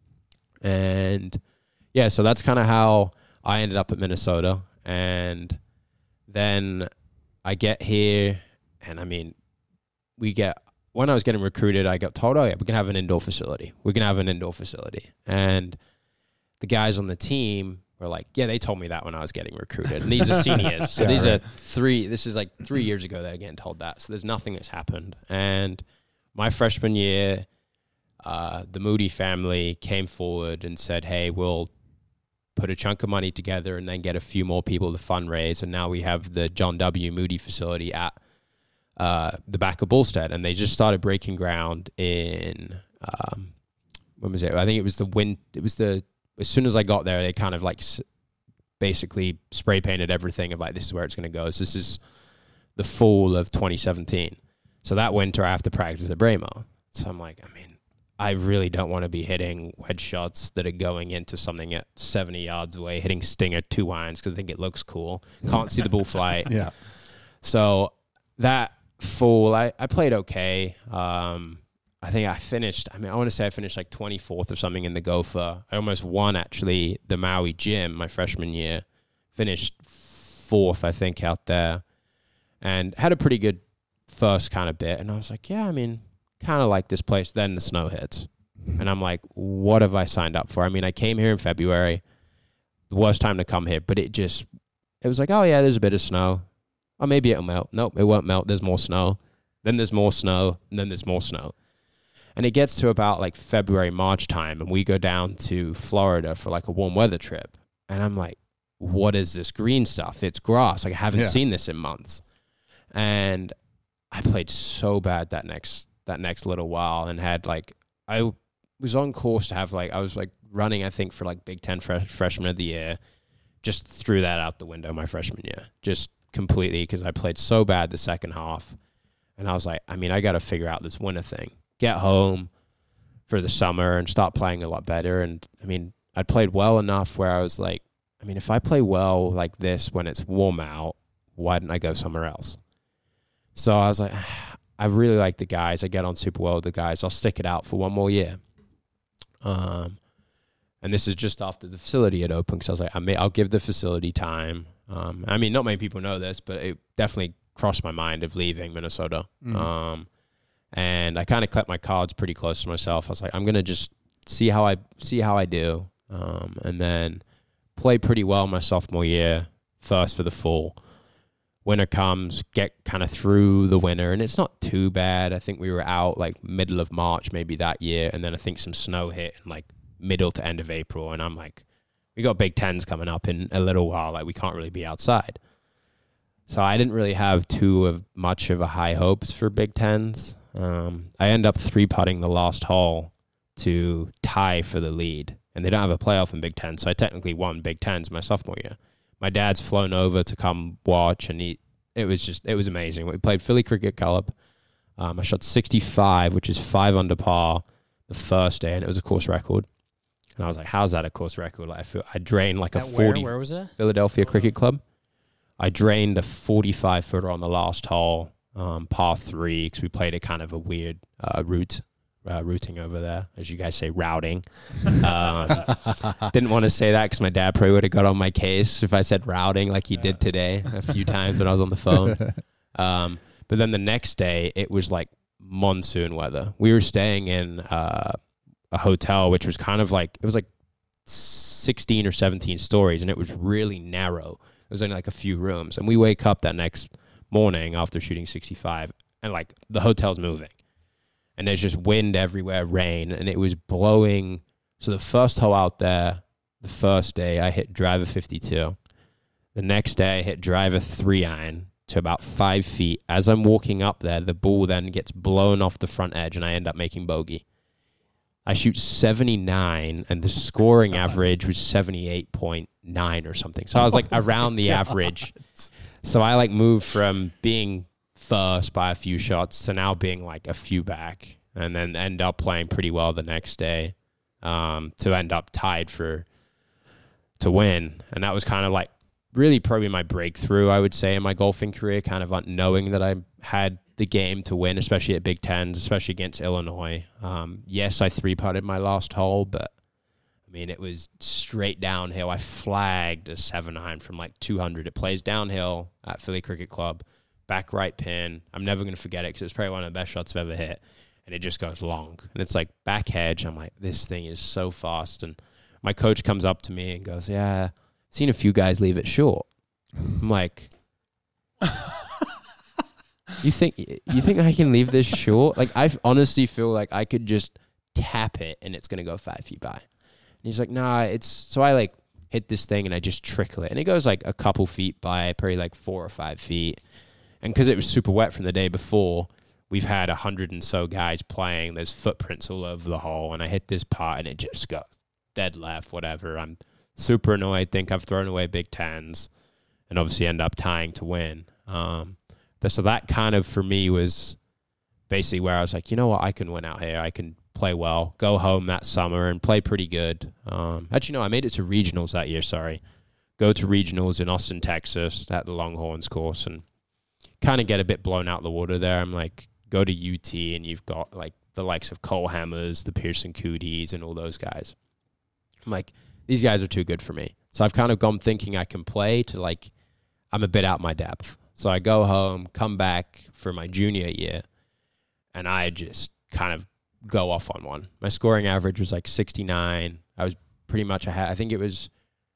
And yeah, so that's kind of how I ended up at Minnesota. And then I get here, and I mean, we get, when I was getting recruited, I got told, oh yeah, we can have an indoor facility. We can have an indoor facility. And the guys on the team were like, yeah, they told me that when I was getting recruited. And these are seniors. So yeah, these right. are three, this is like three years ago they're getting told that. So there's nothing that's happened. And my freshman year, uh, the Moody family came forward and said, hey, we'll put a chunk of money together and then get a few more people to fundraise. And now we have the John W. Moody facility at uh, the back of Bullstead. And they just started breaking ground in, um, when was it? I think it was the win. It was the, as soon as I got there, they kind of like s- basically spray painted everything of like, this is where it's going to go. So this is the fall of twenty seventeen. So that winter I have to practice at Bramo. So I'm like, I mean, I really don't want to be hitting wedge shots that are going into something at seventy yards away, hitting stinger two irons because I think it looks cool. Can't see the ball flight. Yeah. So that fall, I, I played okay. Um, I think I finished, I mean, I want to say I finished like twenty-fourth or something in the Gopher. I almost won, actually, the Maui Gym my freshman year. Finished fourth, I think, out there. And had a pretty good first kind of bit. And I was like, yeah, I mean, kind of like this place. Then the snow hits. And I'm like, what have I signed up for? I mean, I came here in February. The worst time to come here. But it just, it was like, oh, yeah, there's a bit of snow. Oh, maybe it'll melt. Nope, it won't melt. There's more snow. Then there's more snow. And then there's more snow. And it gets to about like February, March time, and we go down to Florida for like a warm weather trip. And I'm like, what is this green stuff? It's grass. Like, I haven't Yeah. seen this in months. And I played so bad that next that next little while, and had like, I was on course to have like, I was like running, I think, for like Big Ten fresh, freshman of the year. Just threw that out the window my freshman year. Just completely, because I played so bad the second half. And I was like, I mean, I got to figure out this winter thing. Get home for the summer and start playing a lot better. And I mean, I played well enough where I was like, I mean, if I play well like this when it's warm out, why didn't I go somewhere else? So I was like, I really like the guys. I get on super well with the guys. I'll stick it out for one more year. Um, and this is just after the facility had opened. So I was like, I may, I'll give the facility time. Um, I mean, not many people know this, but it definitely crossed my mind of leaving Minnesota. Mm-hmm. Um, And I kind of kept my cards pretty close to myself. I was like, I'm gonna just see how I see how I do, um, and then play pretty well my sophomore year. First for the fall, winter comes, get kind of through the winter, and it's not too bad. I think we were out like middle of March maybe that year, and then I think some snow hit in like middle to end of April, and I'm like, we got Big Tens coming up in a little while. Like, we can't really be outside. So I didn't really have too of much of a high hopes for Big Tens. Um, I end up three-putting the last hole to tie for the lead. And they don't have a playoff in Big Ten, so I technically won Big Tens my sophomore year. My dad's flown over to come watch, and he, it was just, it was amazing. We played Philly Cricket Club. Um, I shot sixty-five, which is five under par the first day, and it was a course record. And I was like, how's that a course record? Like, I feel I drained like At a forty. Where, where was it? Philadelphia Cricket Club. I drained a forty-five footer on the last hole. Um, par three, because we played a kind of a weird uh, route, uh, routing over there, as you guys say, routing. Um, didn't want to say that because my dad probably would have got on my case if I said routing like he did today a few times when I was on the phone. Um, but then the next day, it was like monsoon weather. We were staying in uh, a hotel, which was kind of like, it was like sixteen or seventeen stories, and it was really narrow. It was only like a few rooms. And we wake up that next morning after shooting sixty-five, and like the hotel's moving. And there's just wind everywhere, rain, and it was blowing. So the first hole out there, the first day, I hit driver fifty-two. The next day, I hit driver three iron to about five feet. As I'm walking up there, the ball then gets blown off the front edge, and I end up making bogey. I shoot seventy-nine, and the scoring average was seventy-eight point nine or something. So I was like around the average. So I like moved from being first by a few shots to now being like a few back, and then end up playing pretty well the next day um, to end up tied for to win. And that was kind of like really probably my breakthrough, I would say, in my golfing career, kind of knowing that I had the game to win, especially at Big Tens, especially against Illinois. Um, yes, I three-putted my last hole, but, I mean, it was straight downhill. I flagged a seven iron from like two hundred. It plays downhill at Philly Cricket Club, back right pin. I'm never going to forget it because it's probably one of the best shots I've ever hit, and it just goes long. And it's like back hedge. I'm like, this thing is so fast. And my coach comes up to me and goes, yeah, seen a few guys leave it short. I'm like, you think you think I can leave this short? Like, I honestly feel like I could just tap it and it's gonna go five feet by. And he's like, nah, it's so I like hit this thing and I just trickle it, and it goes like a couple feet by, probably like four or five feet. And because it was super wet from the day before, we've had a hundred and so guys playing. There's footprints all over the hole, and I hit this putt and it just goes dead left, whatever. I'm super annoyed, think I've thrown away Big Tens, and obviously end up tying to win. Um, so that kind of, for me, was basically where I was like, you know what, I can win out here. I can play well, go home that summer and play pretty good. Um, actually, no, I made it to regionals that year, sorry. Go to regionals in Austin, Texas at the Longhorns course and kind of get a bit blown out the water there. I'm like, go to U T and you've got like the likes of Cole Hammers, the Pearson Cooties, and all those guys. I'm like, these guys are too good for me. So I've kind of gone thinking I can play to like, I'm a bit out my depth. So I go home, come back for my junior year, and I just kind of go off on one. My scoring average was like sixty-nine. I was pretty much, I had, I think it was,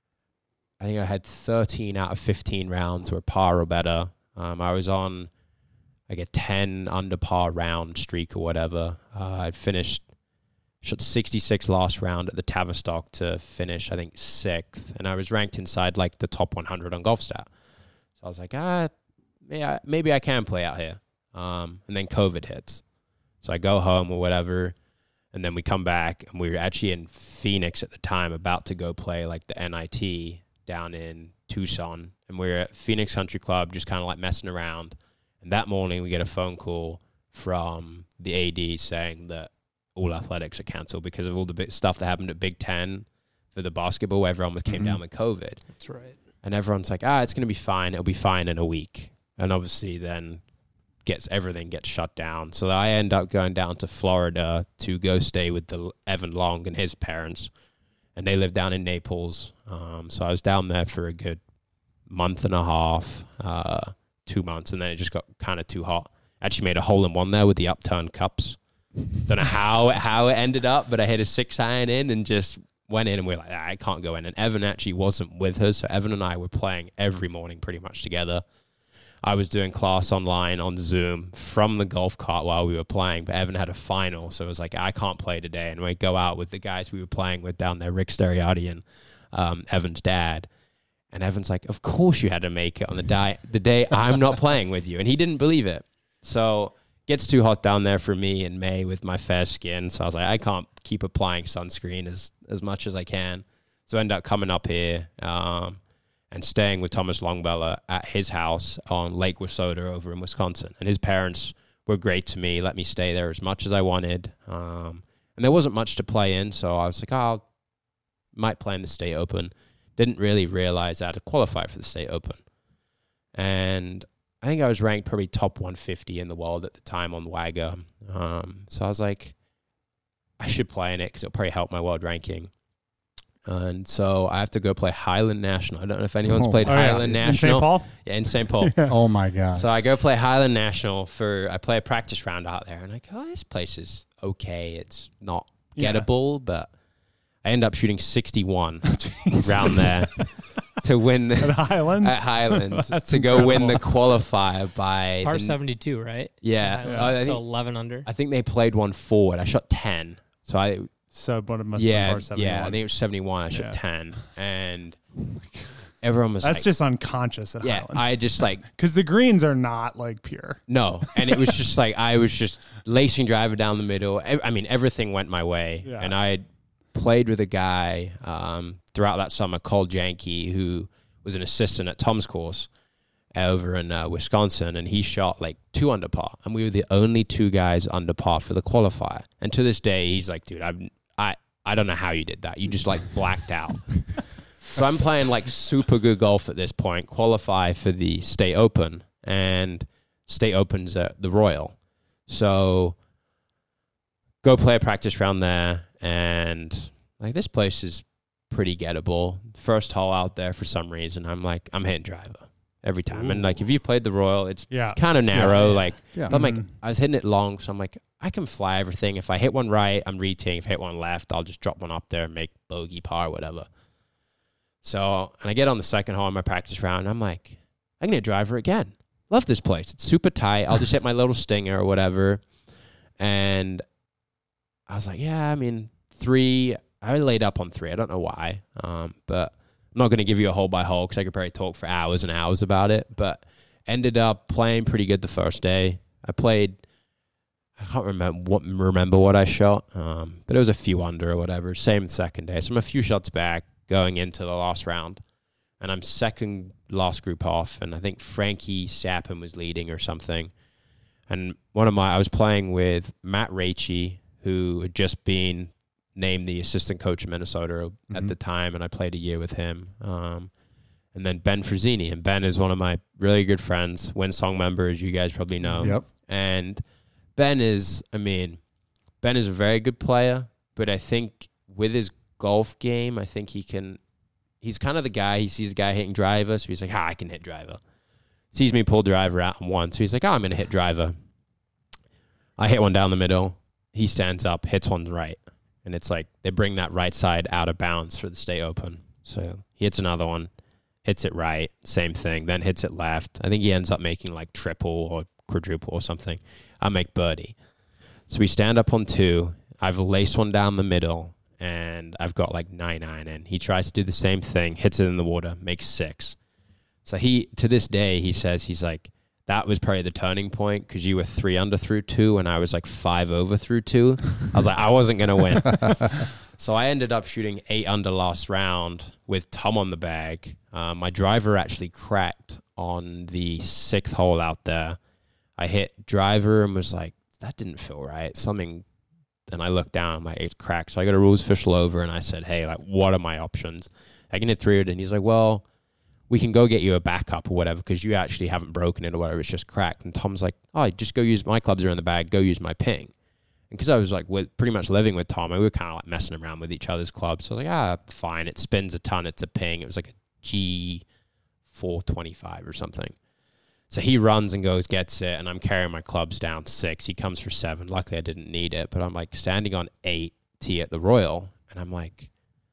I think I had thirteen out of fifteen rounds were par or better. Um, I was on like a ten under par round streak or whatever. Uh, I'd finished, shot sixty-six last round at the Tavistock to finish, I think, sixth. And I was ranked inside like the top one hundred on GolfStat. So I was like, ah, yeah, maybe I can play out here. Um, and then COVID hits. So I go home or whatever. And then we come back, and we were actually in Phoenix at the time, about to go play like the N I T down in Tucson. And we were at Phoenix Country Club just kind of like messing around. And that morning we get a phone call from the A D saying that all athletics are canceled because of all the big stuff that happened at Big Ten for the basketball, where everyone was came mm-hmm. down with COVID. That's right. And everyone's like, ah, it's going to be fine. It'll be fine in a week. And obviously then gets everything gets shut down. So I end up going down to Florida to go stay with the Evan Long and his parents. And they live down in Naples. Um, so I was down there for a good month and a half, uh, two months. And then it just got kind of too hot. Actually made a hole in one there with the upturned cups. Don't know how, how it ended up, but I hit a six iron in and just went in, and we were like, ah, I can't go in. And Evan actually wasn't with us. So Evan and I were playing every morning pretty much together. I was doing class online on Zoom from the golf cart while we were playing, but Evan had a final. So it was like, I can't play today. And we go out with the guys we were playing with down there, Rick Steriati and um, Evan's dad. And Evan's like, of course you had to make it on the day, the day I'm not playing with you. And he didn't believe it. So gets too hot down there for me in May with my fair skin. So I was like, I can't keep applying sunscreen as, as much as I can. So I ended up coming up here um, and staying with Thomas Longbella at his house on Lake Wissota over in Wisconsin. And his parents were great to me, let me stay there as much as I wanted. Um, and there wasn't much to play in, so I was like, oh, I might play in the State Open. Didn't really realize I had to qualify for the State Open. And I think I was ranked probably top one fifty in the world at the time on Wagger. Um, so I was like, I should play in it because it'll probably help my world ranking. And so I have to go play Highland National. I don't know if anyone's oh, played oh, Highland yeah. National. In Saint Paul? Yeah, in Saint Paul. yeah. Oh, my God. So I go play Highland National for, I play a practice round out there. And I go, oh, this place is okay. It's not gettable, yeah. but I end up shooting sixty-one round there to win At Highland? at Highland That's to go win incredible. the qualifier by Par the- seventy-two, right? Yeah, Yeah. I, I So think, eleven under. I think they played one forward. I shot ten, so I So, but it must yeah have been par seventy-one. yeah I think it was seventy-one. I shot Yeah. ten, and everyone was That's like, just unconscious at yeah. Highland. I just like Because the greens are not like pure. no, and it was just like I was just lacing driver down the middle. I, I mean, everything went my way, Yeah. and I had played with a guy um, throughout that summer called Janke, who was an assistant at Tom's course over in uh, Wisconsin, and he shot like two under par, and we were the only two guys under par for the qualifier. And to this day, he's like, "Dude, I'm, I I don't know how you did that. You just like blacked out." So I'm playing like super good golf at this point, qualify for the State Open, and State Open's at the Royal. So go play a practice round there, and like this place is pretty gettable. First hole out there for some reason, I'm like, I'm hitting driver every time. And like if you played the Royal, it's, Yeah. it's kind of narrow. Yeah. Like Yeah. but I'm like, Mhm. I was hitting it long, so I'm like, I can fly everything. If I hit one right, I'm re-teeing. If I hit one left, I'll just drop one up there and make bogey, par, whatever. So, and I get on the second hole in my practice round, and I'm like, I can hit driver again. Love this place. It's super tight. I'll just hit my little stinger or whatever. And I was like, yeah, I mean, three, I laid up on three. I don't know why. Um, but I'm not going to give you a hole by hole because I could probably talk for hours and hours about it. But ended up playing pretty good the first day. I played, I can't remember what, remember what I shot, um, but it was a few under or whatever. Same second day. So I'm a few shots back going into the last round. And I'm second last group off. And I think Frankie Sappin was leading or something. And one of my, I was playing with Matt Raichi, who had just been named the assistant coach of Minnesota mm-hmm. at the time. And I played a year with him. Um, and then Ben Frazzini. And Ben is one of my really good friends, Winsong member, as you guys probably know. Yep. And Ben is, I mean, Ben is a very good player, but I think with his golf game, I think he can, he's kind of the guy, he sees a guy hitting driver, so he's like, ah, I can hit driver. Sees me pull driver out and one, so he's like, oh, I'm going to hit driver. I hit one down the middle. He stands up, hits one right. And it's like, they bring that right side out of bounds for the State Open. So he hits another one, hits it right, same thing, then hits it left. I think he ends up making like triple or quadruple or something. I make birdie. So we stand up on two. I've laced one down the middle, and I've got like nine nine in. He tries to do the same thing, hits it in the water, makes six. So he, to this day, he says, he's like, that was probably the turning point because you were three under through two, and I was like five over through two. I was like, I wasn't going to win. So I ended up shooting eight under last round with Tom on the bag. Um, my driver actually cracked on the sixth hole out there. I hit driver and was like, that didn't feel right. Something, and I looked down, I'm like, it's cracked. So I got a rules official over, and I said, hey, like, what are my options? I can hit three, and he's like, well, we can go get you a backup or whatever because you actually haven't broken it or whatever. It's just cracked. And Tom's like, oh, just go use, my clubs are in the bag. Go use my ping. And because I was like with pretty much living with Tom, we were kind of like messing around with each other's clubs. So I was like, ah, fine. It spins a ton. It's a ping. It was like a G four twenty-five or something. So he runs and goes, gets it, and I'm carrying my clubs down six. He comes for seven. Luckily, I didn't need it, but I'm like standing on eight tee at the Royal, and I'm like,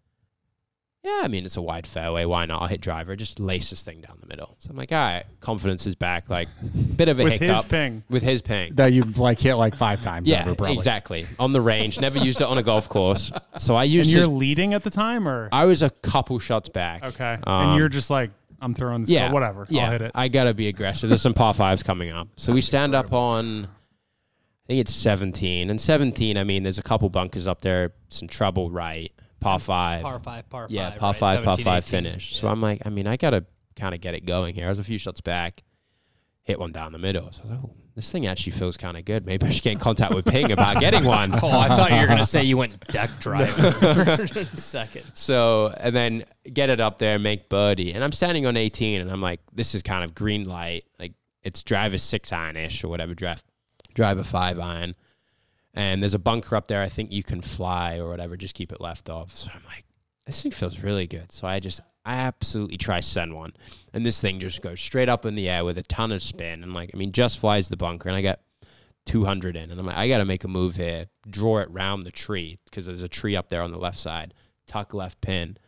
yeah, I mean, it's a wide fairway. Why not? I'll hit driver. Just lace this thing down the middle. So I'm like, all right, confidence is back. Like, bit of a With hiccup. his ping. With his ping. That you've like hit like five times. Yeah, over, probably. exactly. On the range. Never used it on a golf course. So I And used you're his, leading at the time, or? I was a couple shots back. Okay. Um, and you're just like, I'm throwing this, yeah, ball, whatever. Yeah, I'll hit it. I got to be aggressive. There's some par fives coming up. So we stand up on, I think it's seventeen. And seventeen, I mean, there's a couple bunkers up there, some trouble right. Par five. Par five, par Yeah, five. par right? five, par seventeen, five eighteen. finish. Yeah. So I'm like, I mean, I got to kind of get it going here. I was a few shots back, hit one down the middle. So I was like, oh, this thing actually feels kind of good. Maybe I should get in contact with Ping about getting one. Oh, I thought you were going to say you went deck driver for second. So, and then get it up there, make birdie. And I'm standing on eighteen, and I'm like, this is kind of green light. Like, it's driver six iron-ish or whatever, drive, driver five iron. And there's a bunker up there. I think you can fly or whatever. Just keep it left off. So I'm like, this thing feels really good. So I just, I absolutely try send one. And this thing just goes straight up in the air with a ton of spin. And like, I mean, just flies the bunker. And I got two hundred in. And I'm like, I got to make a move here. Draw it round the tree because there's a tree up there on the left side. tuck left pin.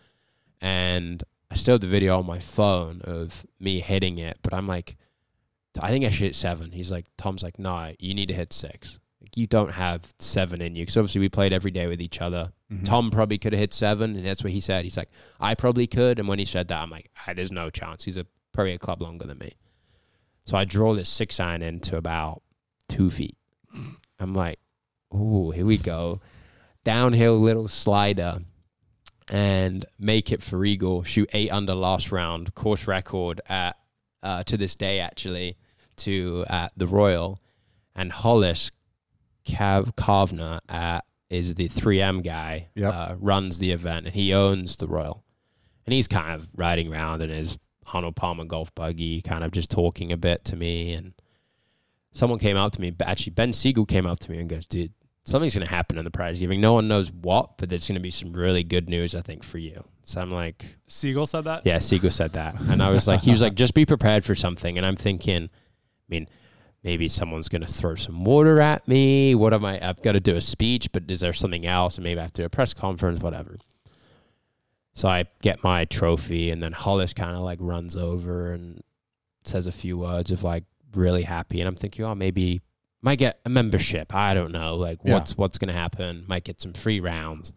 And I still have the video on my phone of me hitting it, but I'm like, I think I should hit seven. He's like, Tom's like, nah, you need to hit six. Like, you don't have seven in you. Because obviously we played every day with each other. Mm-hmm. Tom probably could have hit seven, and that's what he said. He's like, I probably could. And when he said that, I'm like, ah, there's no chance. He's a, probably a club longer than me. So I draw this six iron into about two feet. I'm like, ooh, here we go. Downhill little slider. And make it for eagle. Shoot eight under last round. Course record at uh, to this day, actually. To at the Royal, and Hollis Cav Kavner at is the three M guy. Yep. Uh, runs the event, and he owns the Royal, and he's kind of riding around in his Arnold Palmer golf buggy, kind of just talking a bit to me. And someone came up to me, actually Ben Siegel came up to me and goes, "Dude, something's going to happen in the prize giving. No one knows what, but there's going to be some really good news, I think, for you." So I'm like, Siegel said that? Yeah, Siegel said that, and I was like, he was like, just be prepared for something, and I'm thinking. I mean, maybe someone's going to throw some water at me. What am I? I've got to do a speech, but is there something else? And maybe I have to do a press conference, whatever. So I get my trophy, and then Hollis kind of like runs over and says a few words of like really happy. And I'm thinking, oh, maybe might get a membership. I don't know. Like Yeah. what's what's going to happen? Might get some free rounds.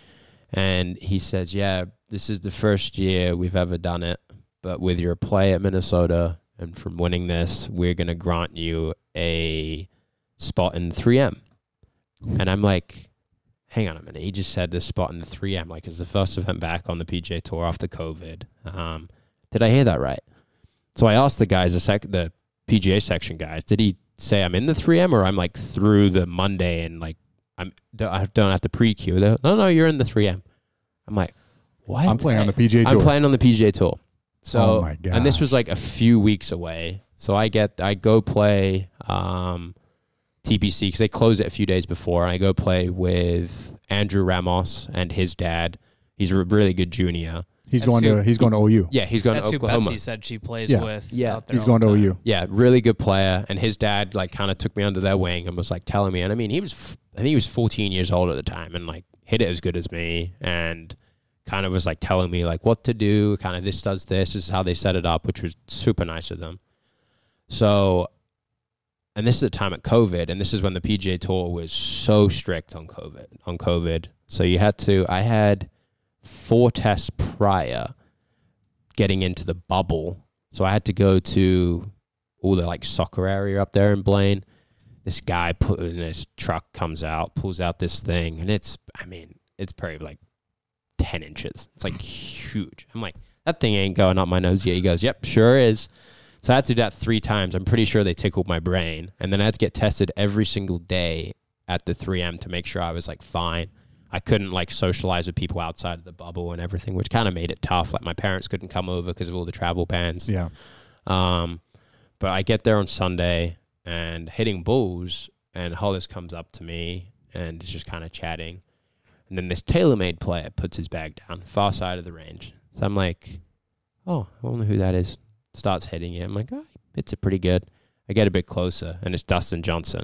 And he says, yeah, this is the first year we've ever done it, but with your play at Minnesota, and from winning this, we're going to grant you a spot in three M. And I'm like, hang on a minute. He just said this spot in the three M. Like, it's the first event back on the P G A Tour after COVID. Um, did I hear that right? So I asked the guys, the, sec- the P G A section guys, did he say I'm in the three M or I'm like through the Monday and like I'm, I don't have to pre-queue? They're, no, no, you're in the three M. I'm like, what? I'm playing on the P G A Tour. I'm playing on the P G A Tour. So, oh my God. And this was like a few weeks away. So I get, I go play um, T P C because they close it a few days before. I go play with Andrew Ramos and his dad. He's a really good junior. He's That's going who- to he's going to O U. Yeah, he's going That's to who Oklahoma. Betsy said she plays Yeah. with. Yeah. out there He's all going to the O time. U. Yeah, really good player. And his dad like kind of took me under their wing and was like telling me. And I mean, he was, f- I think he was fourteen years old at the time and like hit it as good as me and kind of was like telling me like what to do. Kind of this does this. This is how they set it up, which was super nice of them. So, and this is the time of COVID, and this is when the P G A Tour was so strict on COVID. On COVID, so you had to. I had four tests prior getting into the bubble, so I had to go to all the like soccer area up there in Blaine. This guy put in his truck, comes out, pulls out this thing, and it's. I mean, it's probably like ten inches. It's like huge. I'm like, that thing ain't going up my nose yet. He goes, yep, sure is. So I had to do that three times. I'm pretty sure they tickled my brain. And then I had to get tested every single day at the three M to make sure I was like fine. I couldn't like socialize with people outside of the bubble and everything, which kind of made it tough. Like my parents couldn't come over because of all the travel bans. Yeah. Um, but I get there on Sunday and hitting balls, and Hollis comes up to me and is just kind of chatting. And then this TaylorMade player puts his bag down, far side of the range. So I'm like, oh, I wonder who that is. Starts hitting it. I'm like, oh, hits it pretty good. I get a bit closer, and it's Dustin Johnson.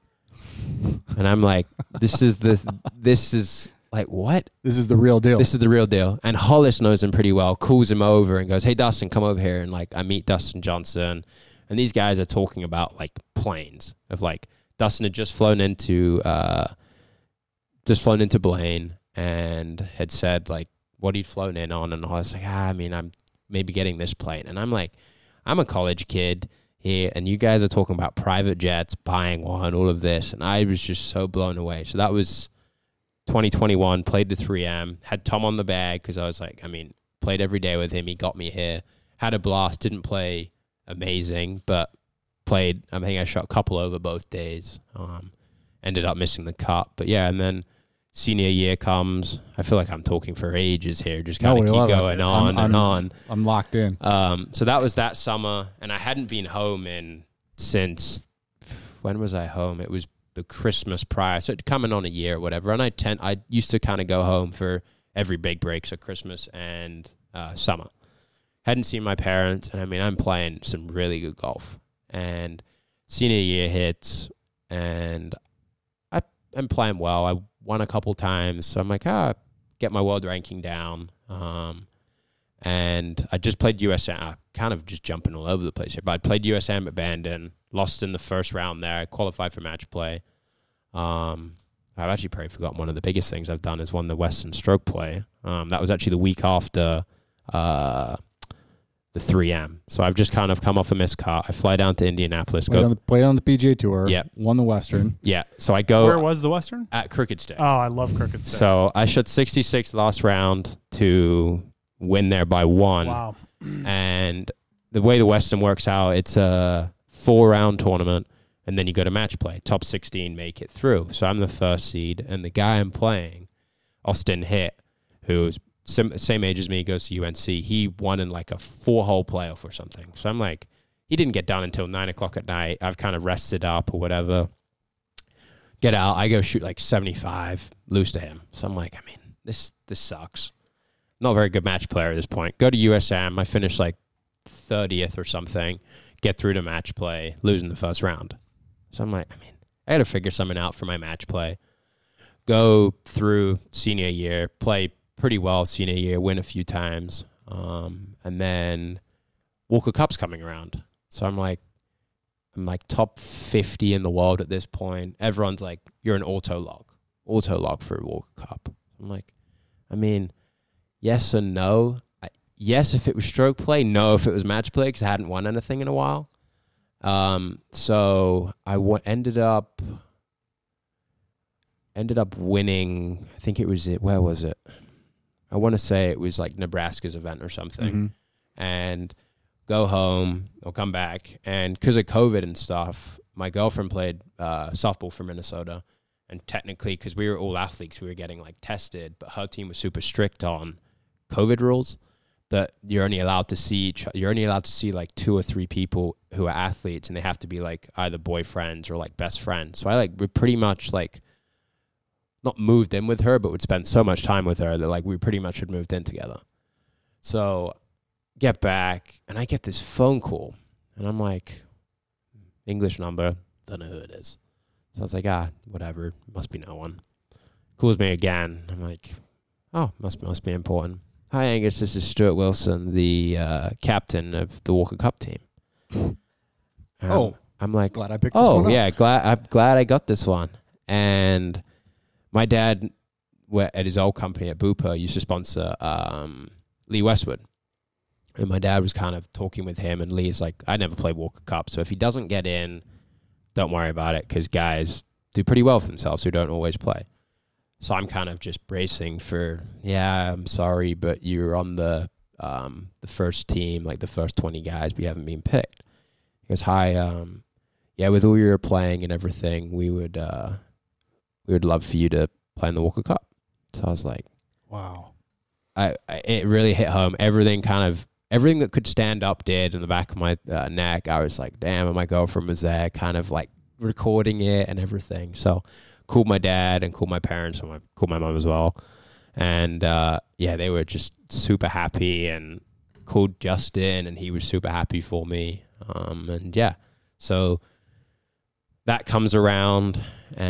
And I'm like, this is the, this is like, what? This is the real deal. This is the real deal. And Hollis knows him pretty well, calls him over and goes, hey, Dustin, come over here. And like, I meet Dustin Johnson. And these guys are talking about like planes of like, Dustin had just flown into, uh, just flown into Blaine and had said like what he'd flown in on. And I was like, ah, I mean, I'm maybe getting this plane. And I'm like, I'm a college kid here, and you guys are talking about private jets, buying one, all of this. And I was just so blown away. So that was twenty twenty-one, played the three M, had Tom on the bag because I was like, I mean, played every day with him. He got me here. Had a blast, didn't play amazing, but played, I think I shot a couple over both days. Um, ended up missing the cut. But yeah, and then senior year comes. I feel like I'm talking for ages here, just kind No, of we keep love it. going on I'm- and I'm- on. I'm locked in. Um, so that was that summer, and I hadn't been home in since, when was I home? It was the Christmas prior, so coming on a year or whatever. And I tend, I used to kind of go home for every big break, so Christmas and uh, summer. Hadn't seen my parents, and I mean, I'm playing some really good golf. And senior year hits, and I, I'm playing well. I won a couple times, so I'm like, ah, get my world ranking down. Um, and I just played U S A. I'm kind of just jumping all over the place here, but I played U S A M at Bandon, lost in the first round there. I qualified for match play. Um, I've actually probably forgotten one of the biggest things I've done is won the Western Stroke Play. Um, that was actually the week after uh, the three M. So I've just kind of come off a missed cut. I fly down to Indianapolis. Played, go on the, played on the P G A Tour. Yeah. Won the Western. Yeah. So I go. Where was the Western? At Crooked Stick. Oh, I love Crooked Stick. So I shot sixty-six last round to win there by one. Wow. And the way the Western works out, it's a four-round tournament, and then you go to match play. Top sixteen make it through. So I'm the first seed, and the guy I'm playing, Austin Hitt, who's sim- same age as me, goes to U N C. He won in like a four-hole playoff or something. So I'm like, he didn't get done until nine o'clock at night. I've kind of rested up or whatever. Get out. I go shoot like seventy-five, lose to him. So I'm like, I mean, this this sucks. Not a very good match player at this point. Go to U S A M. I finish like thirtieth or something. Get through to match play, losing the first round. So I'm like, I mean, I got to figure something out for my match play. Go through senior year, play pretty well senior year, win a few times. Um, and then Walker Cup's coming around. So I'm like, I'm like top fifty in the world at this point. Everyone's like, you're an auto log. Auto log for a Walker Cup. I'm like, I mean, yes and no. I, yes, if it was stroke play. No, if it was match play, because I hadn't won anything in a while. Um, so I w- ended up ended up winning. I think it was it. Where was it? I want to say it was like Nebraska's event or something. Mm-hmm. And go home or come back. And because of COVID and stuff, my girlfriend played uh, softball for Minnesota. And technically, because we were all athletes, we were getting like tested, but her team was super strict on COVID rules that you're only allowed to see each, you're only allowed to see like two or three people who are athletes, and they have to be like either boyfriends or like best friends. So I like we pretty much like not moved in with her, but would spend so much time with her that like we pretty much had moved in together. So get back, and I get this phone call, and I'm like, English number, don't know who it is. So I was like, ah, whatever, must be no one. Calls me again. I'm like, oh, must must be important. Hi, Angus. This is Stuart Wilson, the uh, captain of the Walker Cup team. Um, Oh. I'm like, Glad I picked this oh one up. yeah, glad I'm glad I got this one. And my dad, where at his old company at Bupa, used to sponsor um, Lee Westwood. And my dad was kind of talking with him, and Lee's like, I never played Walker Cup, so if he doesn't get in, don't worry about it, because guys do pretty well for themselves who don't always play. So I'm kind of just bracing for, yeah, I'm sorry, but you're on the um, the first team, like the first twenty guys, but you haven't been picked. He goes, hi, um, yeah, with all your playing and everything, we would uh, we would love for you to play in the Walker Cup. So I was like, wow. I, I it really hit home. Everything kind of, everything that could stand up did in the back of my uh, neck. I was like, damn, and my girlfriend was there kind of like recording it and everything. So called my dad and called my parents, and I called my mom as well. And uh, yeah, they were just super happy, and called Justin, and he was super happy for me. Um, and yeah, so that comes around,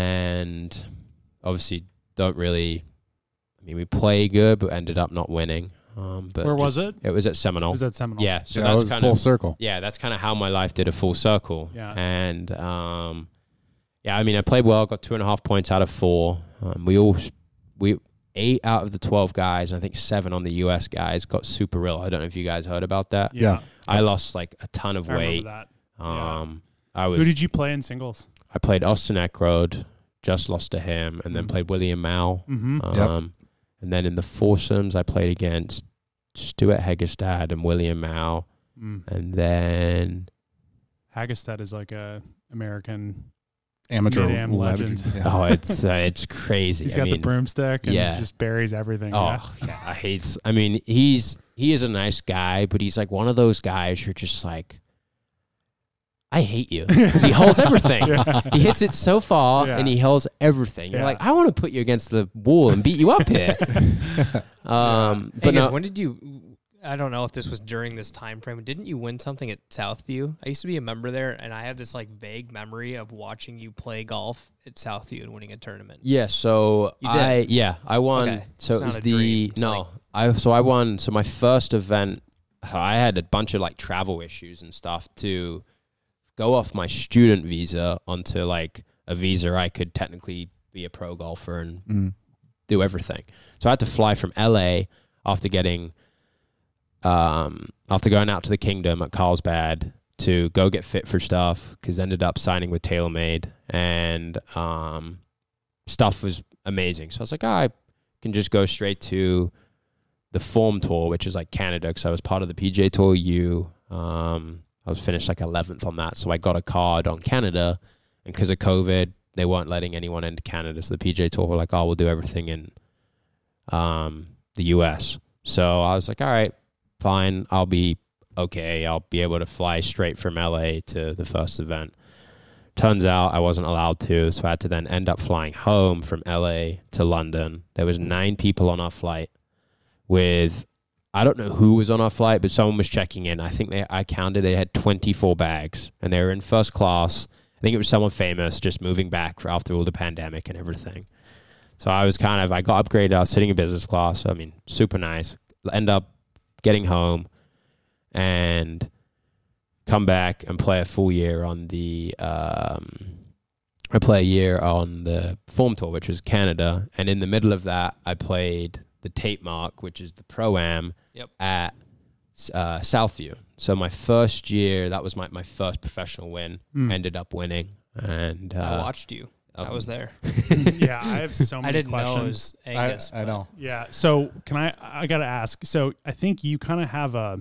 and obviously don't really, I mean, we play good, but ended up not winning. Um, but Where was just- it? It was at Seminole. It was at Seminole. Yeah, so Yeah, that's it was kind full of circle. yeah, that's kind of how my life did a full circle. Yeah. And um, yeah, I mean, I played well, got two and a half points out of four. Um, we all, we eight out of the twelve guys, and I think seven on the U S guys got super ill. I don't know if you guys heard about that. Yeah. I lost like a ton of I remember weight. that. Yeah. Um, I was. Who did you play in singles? I played Austin Eckroad, just lost to him, and then Mm. played William Mao. Mm-hmm. Um, Yep. And then in the foursomes, I played against Stuart Hegestad and William Mao. Mm. And then, Hagestad is like a American. Amateur Mid-am legend. Yeah. oh, it's uh, it's crazy. He's I got mean, the broomstick and yeah. just buries everything. Oh, yeah. yeah, I hate. I mean, he's he is a nice guy, but he's like one of those guys you're just like, I hate you, because he holds everything. Yeah. He hits it so far, Yeah. and he holds everything. You're Yeah. like, I want to put you against the wall and beat you up here. um, but Angus, no, when did you I don't know if this was during this time frame. Didn't you win something at Southview? I used to be a member there, and I have this like vague memory of watching you play golf at Southview and winning a tournament. Yeah, so You did? I yeah I won. Okay. So It's it was not a the dream. It's no like- I so I won. So my first event, I had a bunch of like travel issues and stuff to go off my student visa onto like a visa I could technically be a pro golfer and Mm. do everything. So I had to fly from L A after getting um after going out to the Kingdom at Carlsbad to go get fit for stuff, because ended up signing with TaylorMade, and um stuff was amazing. So I was like, oh, I can just go straight to the Form Tour, which is like Canada, because I was part of the P G A Tour U. Um, I was finished like eleventh on that, so I got a card on Canada, and because of COVID, they weren't letting anyone into Canada. So the P G A Tour were like, oh, we'll do everything in um, the U S. So I was like, all right, fine, I'll be okay. I'll be able to fly straight from L A to the first event. Turns out I wasn't allowed to, so I had to then end up flying home from L A to London. There was nine people on our flight with, I don't know who was on our flight, but someone was checking in. I think they, I counted, they had twenty-four bags, and they were in first class. I think it was someone famous just moving back after all the pandemic and everything. So I was kind of, I got upgraded. I was sitting in business class. I mean, super nice. End up getting home and come back and play a full year on the, um, I play a year on the Form Tour, which was Canada. And in the middle of that, I played the Tape Mark, which is the Pro-Am Yep. at uh, Southview. So my first year, that was my, my first professional win. Mm. Ended up winning. And uh, I watched you. I um, was there. Yeah, I have so many I didn't questions. know it was Angus. I, I but- know. Yeah. So can I? I gotta ask. So I think you kind of have a,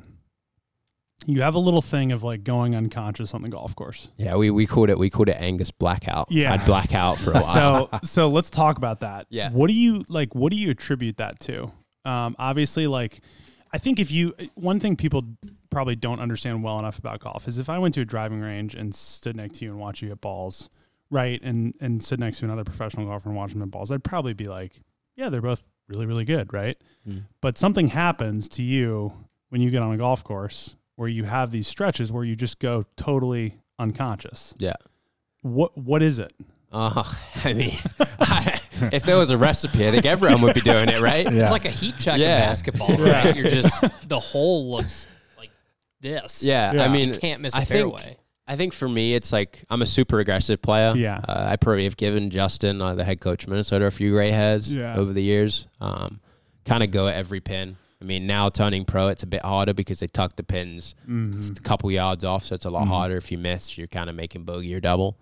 you have a little thing of like going unconscious on the golf course. yeah, we, we called it we called it Angus Blackout. Yeah. I'd black out for a while. So so let's talk about that. Yeah. What do you like? What do you attribute that to? Um, obviously, like I think if you one thing people probably don't understand well enough about golf is if I went to a driving range and stood next to you and watched you hit balls, right, and and stood next to another professional golfer and watched them hit balls, I'd probably be like, yeah, they're both really really good, right? Mm. But something happens to you when you get on a golf course where you have these stretches where you just go totally unconscious. Yeah. What what is it? Oh, I mean, I, if there was a recipe, I think everyone would be doing it, right? Yeah. It's like a heat check Yeah. in basketball, right? You're just, the hole looks like this. Yeah, Yeah. I mean, You can't miss a I think, fairway. I think for me, it's like I'm a super aggressive player. Yeah. Uh, I probably have given Justin, uh, the head coach of Minnesota, a few gray hairs Yeah. over the years. Um, kind of go at every pin. I mean, now turning pro, it's a bit harder because they tuck the pins it's a couple yards off, so it's a lot Mhm. harder. If you miss, you're kind of making bogey or double.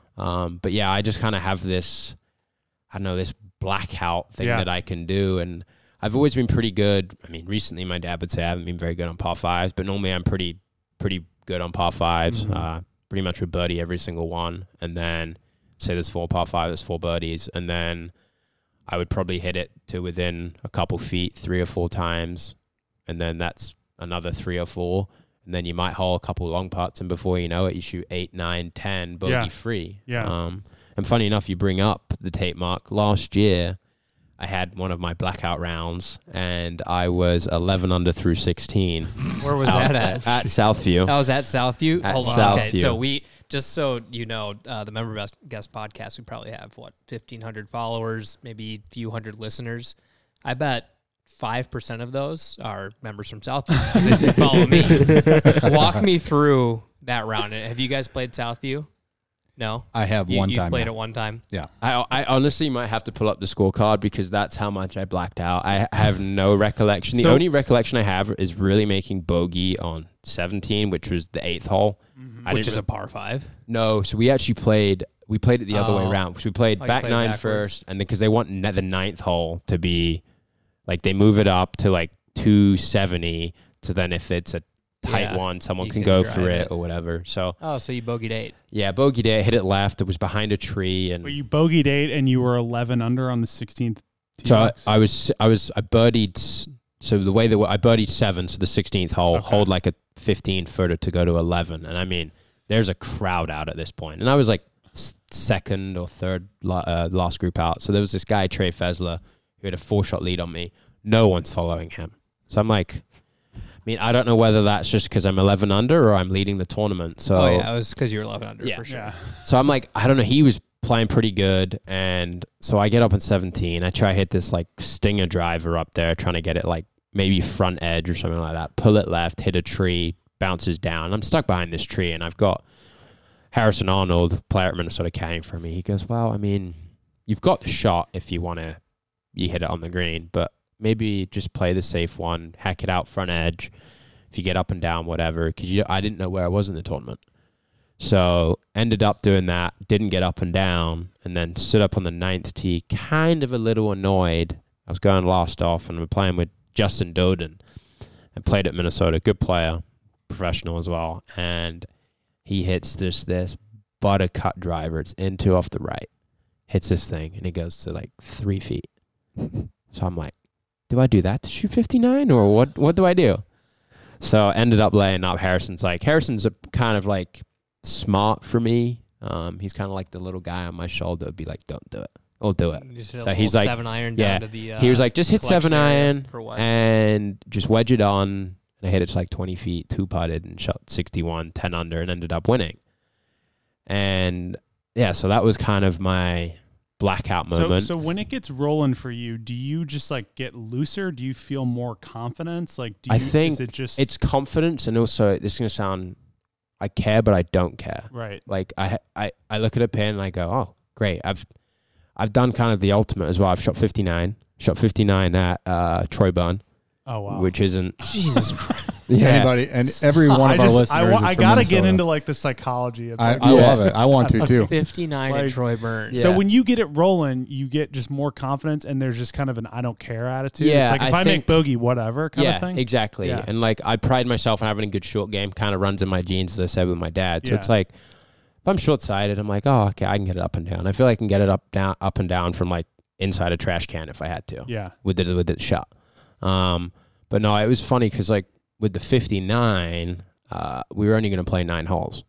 Um, but yeah, I just kind of have this, I don't know, this blackout thing Yeah. that I can do. And I've always been pretty good. I mean, recently my dad would say I haven't been very good on par fives, but normally I'm pretty, pretty good on par fives. Mhm. Uh, pretty much with birdie every single one. And then say there's four par fives, there's four birdies. And then I would probably hit it to within a couple feet three or four times. And then that's another three or four. And then you might hole a couple long putts, and before you know it, you shoot eight, nine, ten bogey Yeah. free. Yeah. Um, and funny enough, you bring up the Tape Mark. Last year, I had one of my blackout rounds, and I was eleven under through sixteen. Where was out that at? At Southview. I was at Southview. At Hold on. Okay, Southview. so we just so you know, uh, the Member Best Guest podcast, we probably have what fifteen hundred followers, maybe a few hundred listeners. I bet five percent of those are members from Southview because they follow me. Walk me through that round. Have you guys played Southview? No, I have you, one you've time. played yeah. it one time. Yeah. I, I honestly might have to pull up the scorecard because that's how much I blacked out. I have no recollection. The So- only recollection I have is really making bogey on seventeen, which was the eighth hole. I Which didn't is re- a par five. No, so we actually played. We played it the other Oh. way around because we played Oh, you back played nine backwards. first, and because they want ne- the ninth hole to be like they move it up to like two seventy. So then if it's a tight Yeah, one, someone you can, can go drive for it, it. or whatever. So Oh, so you bogeyed eight. yeah, bogey day, hit it left. It was behind a tree, and But you bogeyed eight and you were eleven under on the sixteenth tee so I, box? I was I was I birdied. s- So the way that I birdied seven, so the sixteenth hole, Okay. hold like a fifteen footer to go to eleven, and I mean, there's a crowd out at this point, and I was like s- second or third la- uh, last group out. So there was this guy Trey Fezler who had a four shot lead on me. No one's following him, so I'm like, mean, I don't know whether that's just because I'm eleven under or I'm leading the tournament. So Oh, yeah. It was because you were eleven under Yeah. for sure. Yeah. So I'm like, I don't know. He was playing pretty good. And so I get up in seventeen. I try to hit this like stinger driver up there, trying to get it like maybe front edge or something like that. Pull it left, hit a tree, bounces down. I'm stuck behind this tree, and I've got Harrison Arnold, player at Minnesota, caddying for me. He goes, well, I mean, you've got the shot if you want to, you hit it on the green, but maybe just play the safe one, hack it out front edge. If you get up and down, whatever, because I didn't know where I was in the tournament. So ended up doing that, didn't get up and down, and then stood up on the ninth tee, kind of a little annoyed. I was going last off, and we're playing with Justin Doden, and played at Minnesota. Good player, professional as well. And he hits this this buttercut driver. It's into off the right. Hits this thing, and it goes to like three feet. So I'm like, do I do that to shoot fifty-nine, or what? What do I do? So ended up laying up. Harrison's like, Harrison's a kind of like smart for me. Um, he's kind of like the little guy on my shoulder would be like, don't do it. I'll do it. Just hit a So little he's like, seven iron yeah. down to the. Uh, he was like, just hit collection seven area iron for what? and just wedge it on. And I hit it to like twenty feet, two putted, and shot sixty-one, ten under, and ended up winning. And yeah, so that was kind of my blackout So, moment. so when it gets rolling for you, do you just like get looser? Do you feel more confidence? Like, do you, I think is it just it's confidence, and also this is gonna sound, I care, but I don't care. right? Like I, I, I look at a pin and I go, oh, great. I've, I've done kind of the ultimate as well. I've shot fifty-nine, shot fifty-nine at uh, Troy Byrne, Oh wow. which isn't Jesus Christ. yeah. Anybody and every one I of our just listeners. I, wa- is I from gotta get Minnesota. into like the psychology of I, like, I Yeah. love it. I want to too. fifty-nine Like- at Troy Burns. So Yeah. when you get it rolling, you get just more confidence, and there's just kind of an I don't care attitude. Yeah, it's like if I I, think- make bogey, whatever kind yeah, of thing. exactly. Yeah. And like I pride myself on having a good short game. Kind of runs in my genes, as I said with my dad. So Yeah. it's like if I'm short sighted, I'm like, oh, okay, I can get it up and down. I feel like I can get it up down, up and down from like inside a trash can if I had to. Yeah. with the with the shot. Um, but no, it was funny because like with the fifty-nine, uh, we were only going to play nine holes,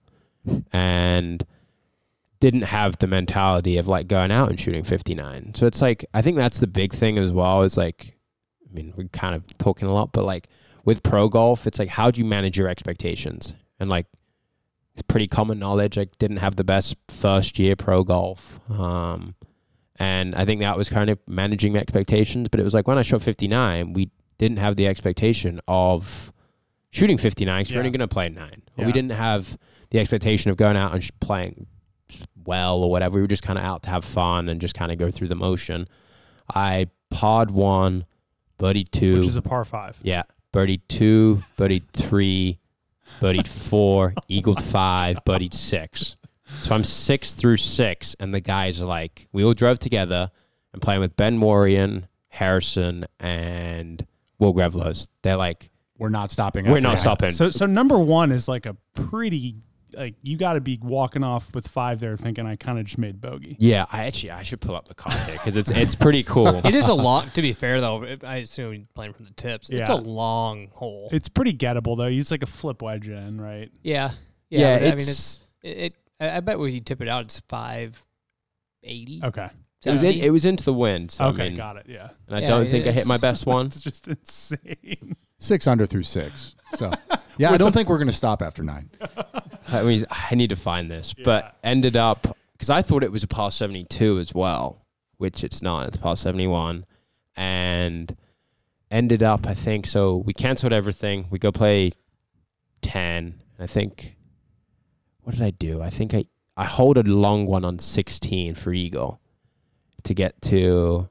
and didn't have the mentality of like going out and shooting fifty-nine. So it's like I think that's the big thing as well. Is like, I mean, we're kind of talking a lot, but like with pro golf, it's like how do you manage your expectations? And like it's pretty common knowledge. I didn't have the best first year pro golf. Um, And I think that was kind of managing expectations. But it was like when I shot fifty-nine, we didn't have the expectation of shooting fifty-nine because Yeah. we're only going to play nine. Or Yeah. we didn't have the expectation of going out and sh- playing well or whatever. We were just kind of out to have fun and just kind of go through the motion. I parred one, birdied two. Which is a par five. Yeah. Birdied two, birdied three, birdied four, eagled five, birdied six. So I'm six through six, and the guys are like, we all drove together and playing with Ben Warrion, Harrison, and Will Grevlos. They're like, We're not stopping. we're after not that. stopping. So so number one is like a pretty like you got to be walking off with five there thinking I kind of just made bogey. Yeah, I actually I should pull up the card here because it's it's pretty cool. It is a long. To be fair, though, I assume you're playing from the tips. It's Yeah. a long hole. It's pretty gettable though. It's like a flip wedge in, right? yeah, yeah. Yeah, but, I mean, it's- it's it. it I I bet when you tip it out, it's five eighty. Okay. It was in, it was into the wind. So Okay, I mean, got it. Yeah. and I Yeah, don't I mean, think I hit my it's- best one. It's just insane. Six under through six. So yeah, I don't think we're going to stop after nine. I mean, I need to find this, Yeah. but ended up because I thought it was a par seventy-two as well, which it's not. It's par seventy-one, and ended up I think so. We canceled everything. We go play ten. I think what did I do? I think I I hold a long one on sixteen for eagle to get to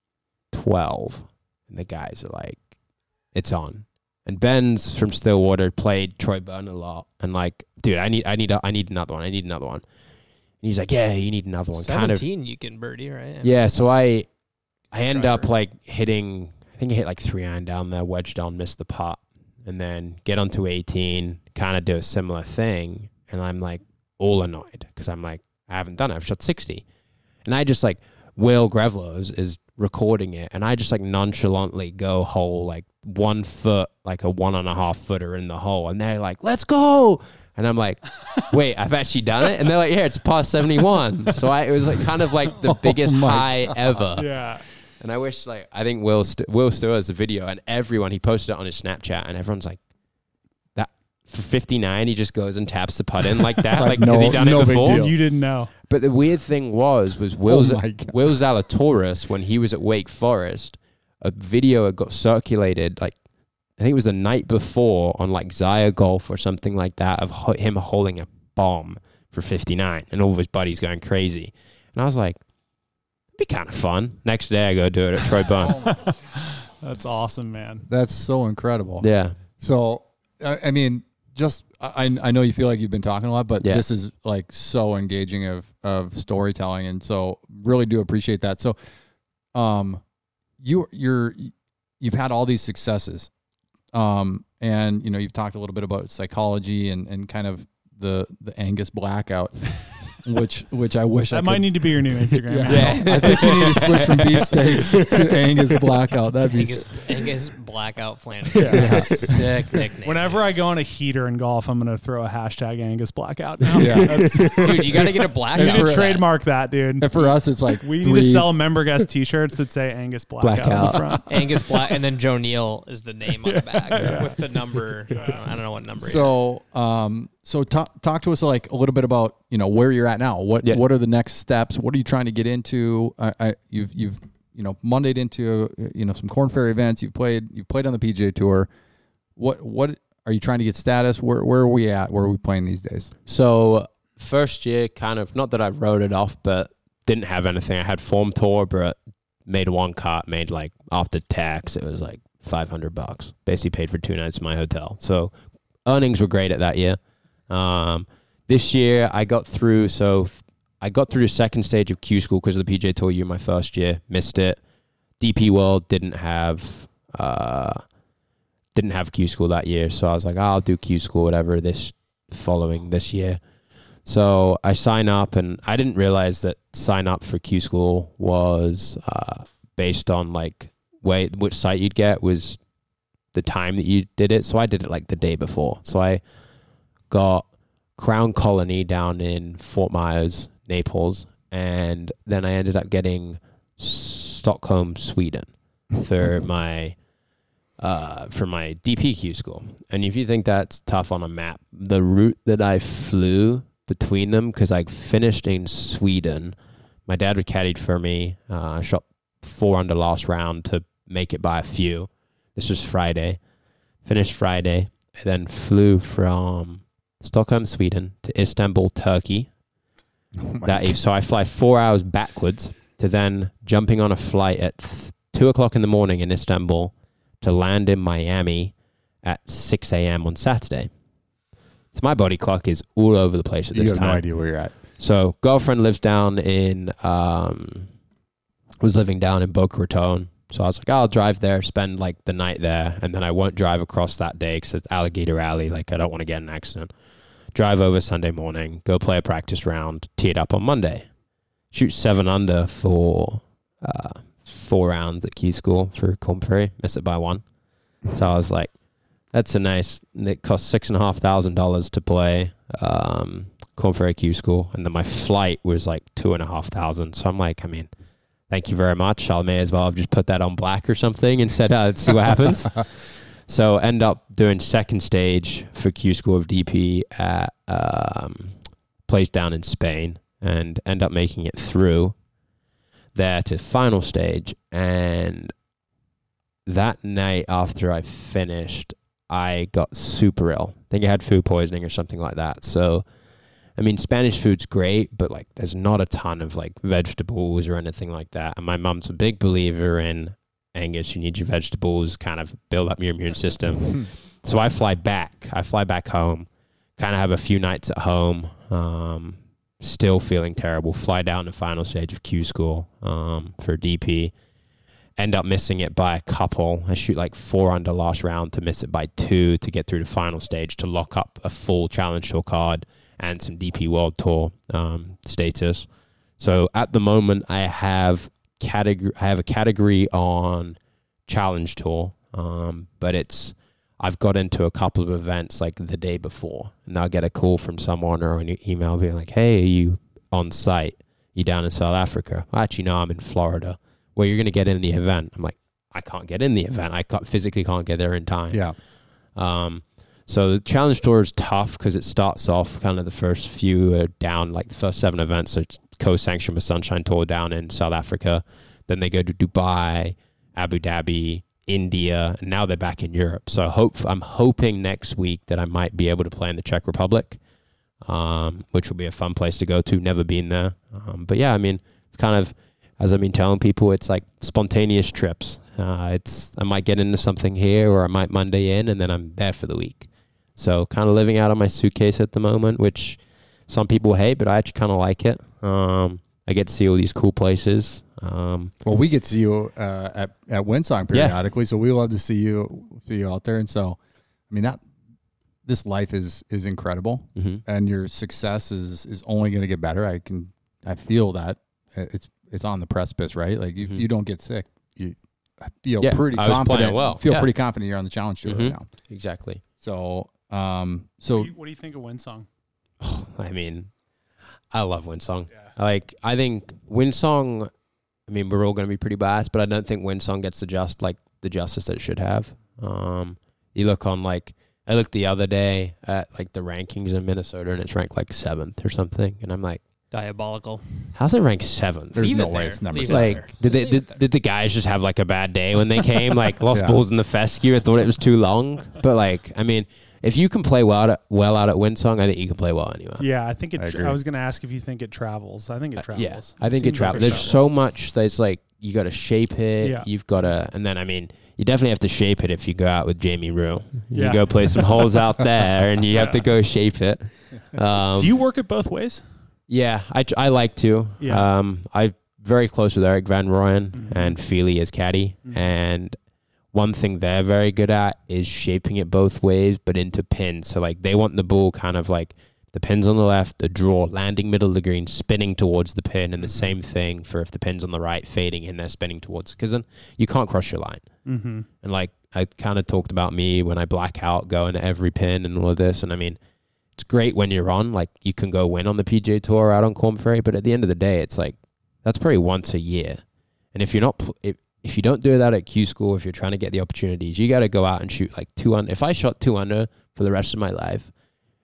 twelve, and the guys are like, it's on. And Ben's from Stillwater, played Troy Byrne a lot, and like, dude, I need, I need, a, I need another one. I need another one. And he's like, yeah, you need another one. Kind of, Seventeen, you can birdie, right? I mean, yeah. So it's- I, I end up driver. like hitting. I think I hit like three iron down there, wedged on, missed the putt, and then get onto eighteen, kind of do a similar thing, and I'm like all annoyed because I'm like, I haven't done it. I've shot sixty, and I just like Will Grevlos is recording it, and I just like nonchalantly go hole like one foot, like a one and a half footer in the hole, and they're like, "Let's go!" And I'm like, "Wait, I've actually done it." And they're like, "Yeah, it's par seventy-one." So I, it was like kind of like the biggest my high ever. Yeah. And I wish, like, I think Will st- Will still has the video, and everyone, he posted it on his Snapchat, and everyone's like, for fifty-nine, he just goes and taps the putt in like that. Like, like, no- has he done no it big before? deal. You didn't know. But the weird thing was, was Will, Oh Z- my God. Will Zalatoris, when he was at Wake Forest, a video had got circulated, like, I think it was the night before on like Zaya Golf or something like that, of ho- him holding a bomb for fifty-nine and all of his buddies going crazy. And I was like, it'd be kind of fun. Next day I go do it at Troy Bone. That's awesome, man. That's so incredible. Yeah. So, I, I mean, just I I know you feel like you've been talking a lot, but Yeah. this is like so engaging of of storytelling, and so really do appreciate that. So, um, you you're you've had all these successes, um, and you know you've talked a little bit about psychology and and kind of the the Angus blackout. Which, which I wish That I could. might need to be your new Instagram. Yeah. handle. I think you need to switch from beefsteaks to Angus blackout. That'd be Angus, Angus Blackout Flanagan. Yeah. That's a sick nickname. Whenever I go on a heater in golf, I'm gonna throw a hashtag Angus Blackout. Now. Yeah. That's, Dude, you got to get a I blackout. need for to that. trademark that, dude. And for us, it's like We three, need to sell member guest T-shirts that say Angus Blackout, on Blackout. the front. Angus Black, and then Joe Neal is the name on the back with the number. I don't know, I don't know what number. So, um, so talk talk to us like a little bit about you know where you're at now. What Yeah. what are the next steps? What are you trying to get into? I, I you've you've you know Mondayed into uh, you know some Corn Ferry events. You've played you've played on the P G A Tour. What what are you trying to get status? Where where are we at? Where are we playing these days? So first year, kind of, not that I wrote it off, but didn't have anything. I had Form Tour, but made one cut, made like after tax, it was like five hundred bucks. Basically paid for two nights in my hotel. So earnings were great at that year. Um, this year I got through, so f- I got through the second stage of Q School because of the P G A Tour year my first year, missed it. D P World didn't have, uh, didn't have Q School that year. So I was like, oh, I'll do Q School, whatever, this following this year. So I sign up, and I didn't realize that sign up for Q School was uh, based on like way, which site you'd get was the time that you did it. So I did it like the day before. So I got Crown Colony down in Fort Myers, Naples, and then I ended up getting Stockholm, Sweden for my uh, for my D P Q school. And if you think that's tough on a map, the route that I flew between them, because I finished in Sweden, my dad had caddied for me. Uh, I shot four under last round to make it by a few. This was Friday. Finished Friday, and then flew from Stockholm, Sweden to Istanbul, Turkey. Oh my That eve. So I fly four hours backwards to then jumping on a flight at th- two o'clock in the morning in Istanbul to land in Miami at six a.m. on Saturday. So my body clock is all over the place at You this have time. no idea where you're at. So girlfriend lives down in, um, was living down in Boca Raton. So I was like, oh, I'll drive there, spend like the night there, and then I won't drive across that day because it's Alligator Alley. Like I don't want to get in an accident. Drive over Sunday morning, go play a practice round, tee it up on Monday. Shoot seven under for uh, four rounds at Q School for Corn Ferry. Miss it by one. So I was like, that's a nice, it cost six and a half thousand dollars to play um, Corn Ferry Q School. And then my flight was like two and a half thousand. So I'm like, I mean, thank you very much. I may as well have just put that on black or something and said, uh, let's see what happens. So end up doing second stage for Q School of D P at um, place down in Spain and end up making it through there to final stage. And that night after I finished, I got super ill. I think I had food poisoning or something like that. So, I mean, Spanish food's great, but like there's not a ton of like vegetables or anything like that. And my mom's a big believer in Angus, you need your vegetables, kind of build up your immune system. So I fly back. I fly back home, kind of have a few nights at home, um, still feeling terrible. Fly down to final stage of Q School um, for D P. End up missing it by a couple. I shoot like four under last round to miss it by two to get through the final stage to lock up a full Challenge Tour card and some D P World Tour um, status. So at the moment, I have category. I have a category on Challenge Tour, um, but it's I've got into a couple of events like the day before, and I'll get a call from someone or an email being like, "Hey, are you on site? Are you down in South Africa?" Well, actually, no, I'm in Florida. Well, you're going to get in the event. I'm like, I can't get in the event. I can't, physically can't get there in time. Yeah. Um, So the Challenge Tour is tough because it starts off kind of the first few are down, like the first seven events are co-sanctioned with Sunshine Tour down in South Africa. Then they go to Dubai, Abu Dhabi, India, and now they're back in Europe. So I hope I'm hoping next week that I might be able to play in the Czech Republic, um, which will be a fun place to go to. Never been there, um, but yeah, I mean, it's kind of, as I've been telling people, it's like spontaneous trips. Uh, it's I might get into something here, or I might Monday in, and then I'm there for the week. So kind of living out of my suitcase at the moment, which some people hate, but I actually kind of like it. Um, I get to see all these cool places. Um, well, we get to see you uh, at at Windsong periodically, yeah. So we love to see you see you out there. And so, I mean, that this life is is incredible, mm-hmm. and your success is is only going to get better. I can I feel that it's it's on the precipice, right? Like you, mm-hmm. you don't get sick, you I feel yeah, pretty I was confident. Well. Feel yeah. pretty confident you're on the challenge tour mm-hmm. right now. Exactly. So, um, so what do you, what do you think of Windsong? Oh, I mean, I love Windsong. Yeah. Like, I think Windsong. I mean, we're all going to be pretty biased, but I don't think Windsong gets the just like the justice that it should have. Um, you look on like I looked the other day at like the rankings in Minnesota, and it's ranked like seventh or something, and I'm like, diabolical. How's it ranked seventh? There's Leave no it way there. it's number Leave seven. it Like, did they did, did the guys just have like a bad day when they came? Like, lost Yeah. balls in the fescue and thought it was too long. But like, I mean, if you can play well at, well out at Windsong, I think you can play well anywhere. Yeah, I think it. I I, agree. was going to ask if you think it travels. I think it Uh, travels. yeah, I think it seems like travels. There's so much that's like you got to shape it. Yeah. You've got to, and then I mean, you definitely have to shape it if you go out with Jamie Rue. You Yeah. go play some holes out there, and you have to go shape it. Um, Do you work it both ways? Yeah, I, I like to. Yeah. Um, I'm very close with Eric Van Rooyen Mhm. and Feely as caddy. Mhm. And one thing they're very good at is shaping it both ways, but into pins. So, like, they want the ball kind of like the pin's on the left, the draw, landing middle of the green, spinning towards the pin, and the same thing for if the pin's on the right, fading in there, spinning towards. Because then you can't cross your line. Mm-hmm. And, like, I kind of talked about me when I black out, going to every pin and all of this. And, I mean, it's great when you're on. Like, you can go win on the P G A Tour out on Corn Ferry, but at the end of the day, it's like, that's probably once a year. And if you're not, pl- if, if you don't do that at Q School, if you're trying to get the opportunities, you got to go out and shoot like two under. If I shot two under for the rest of my life,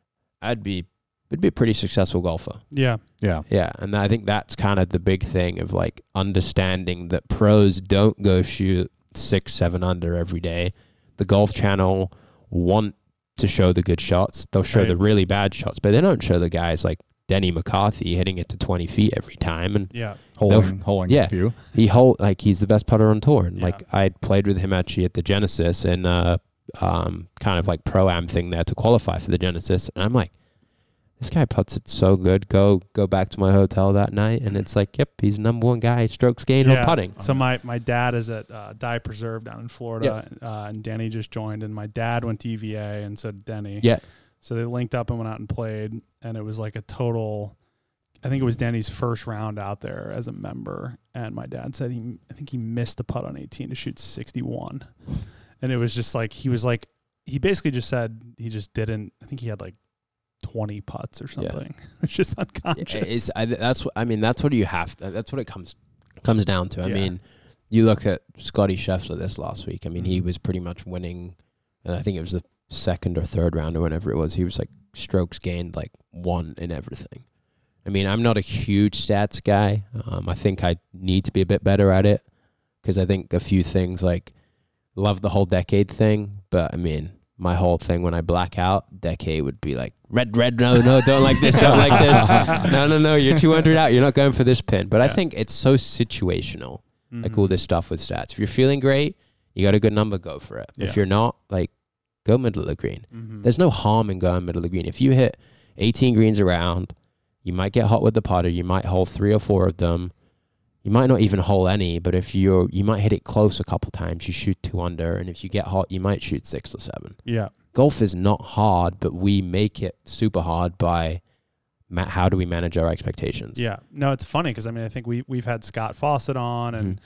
I'd be, it'd be a pretty successful golfer. Yeah. yeah, Yeah. And I think that's kind of the big thing of like understanding that pros don't go shoot six, seven under every day. The Golf Channel want to show the good shots. They'll show Right. the really bad shots, but they don't show the guys like Denny McCarthy hitting it to twenty feet every time. And Yeah. holding, holding Yeah. a few. he hold like he's the best putter on tour. And Yeah. like I played with him actually at the Genesis and uh um kind of like pro-am thing there to qualify for the Genesis. And I'm like, this guy puts it so good. Go go back to my hotel that night and it's like, yep, he's number one guy, strokes gained Yeah. on putting. So my, my dad is at uh, Die Preserve down in Florida, uh, and Denny just joined, and my dad went to E V A, and so did Denny. Yeah. So they linked up and went out and played, and it was like a total. I think it was Denny's first round out there as a member, and my dad said he, I think he missed a putt on eighteen to shoot sixty-one, and it was just like he was like he basically just said he just didn't. I think he had like twenty putts or something. Yeah. It's just unconscious. It's, I, that's what I mean. That's what you have. To, that's what it comes comes down to. I Yeah. mean, you look at Scotty Scheffler this last week. I mean, he Mhm. was pretty much winning. And I think it was the second or third round or whenever it was. He was like strokes gained like one in everything. I mean, I'm not a huge stats guy. Um, I think I need to be a bit better at it because I think a few things like love the whole decade thing. But I mean, my whole thing when I black out, decade would be like red, red, no, no, don't like this, don't like this. No, no, no, you're two hundred out. You're not going for this pin. But Yeah. I think it's so situational, Mhm. like all this stuff with stats. If you're feeling great, you got a good number, go for it. Yeah. If you're not, like, go middle of the green. Mhm. There's no harm in going middle of the green. If you hit eighteen greens around, you might get hot with the putter. You might hole three or four of them. You might not even hole any, but if you're, you might hit it close a couple times. You shoot two under, and if you get hot, you might shoot six or seven. Yeah. Golf is not hard, but we make it super hard by ma- how do we manage our expectations? Yeah. No, it's funny because I mean I think we we've had Scott Fawcett on and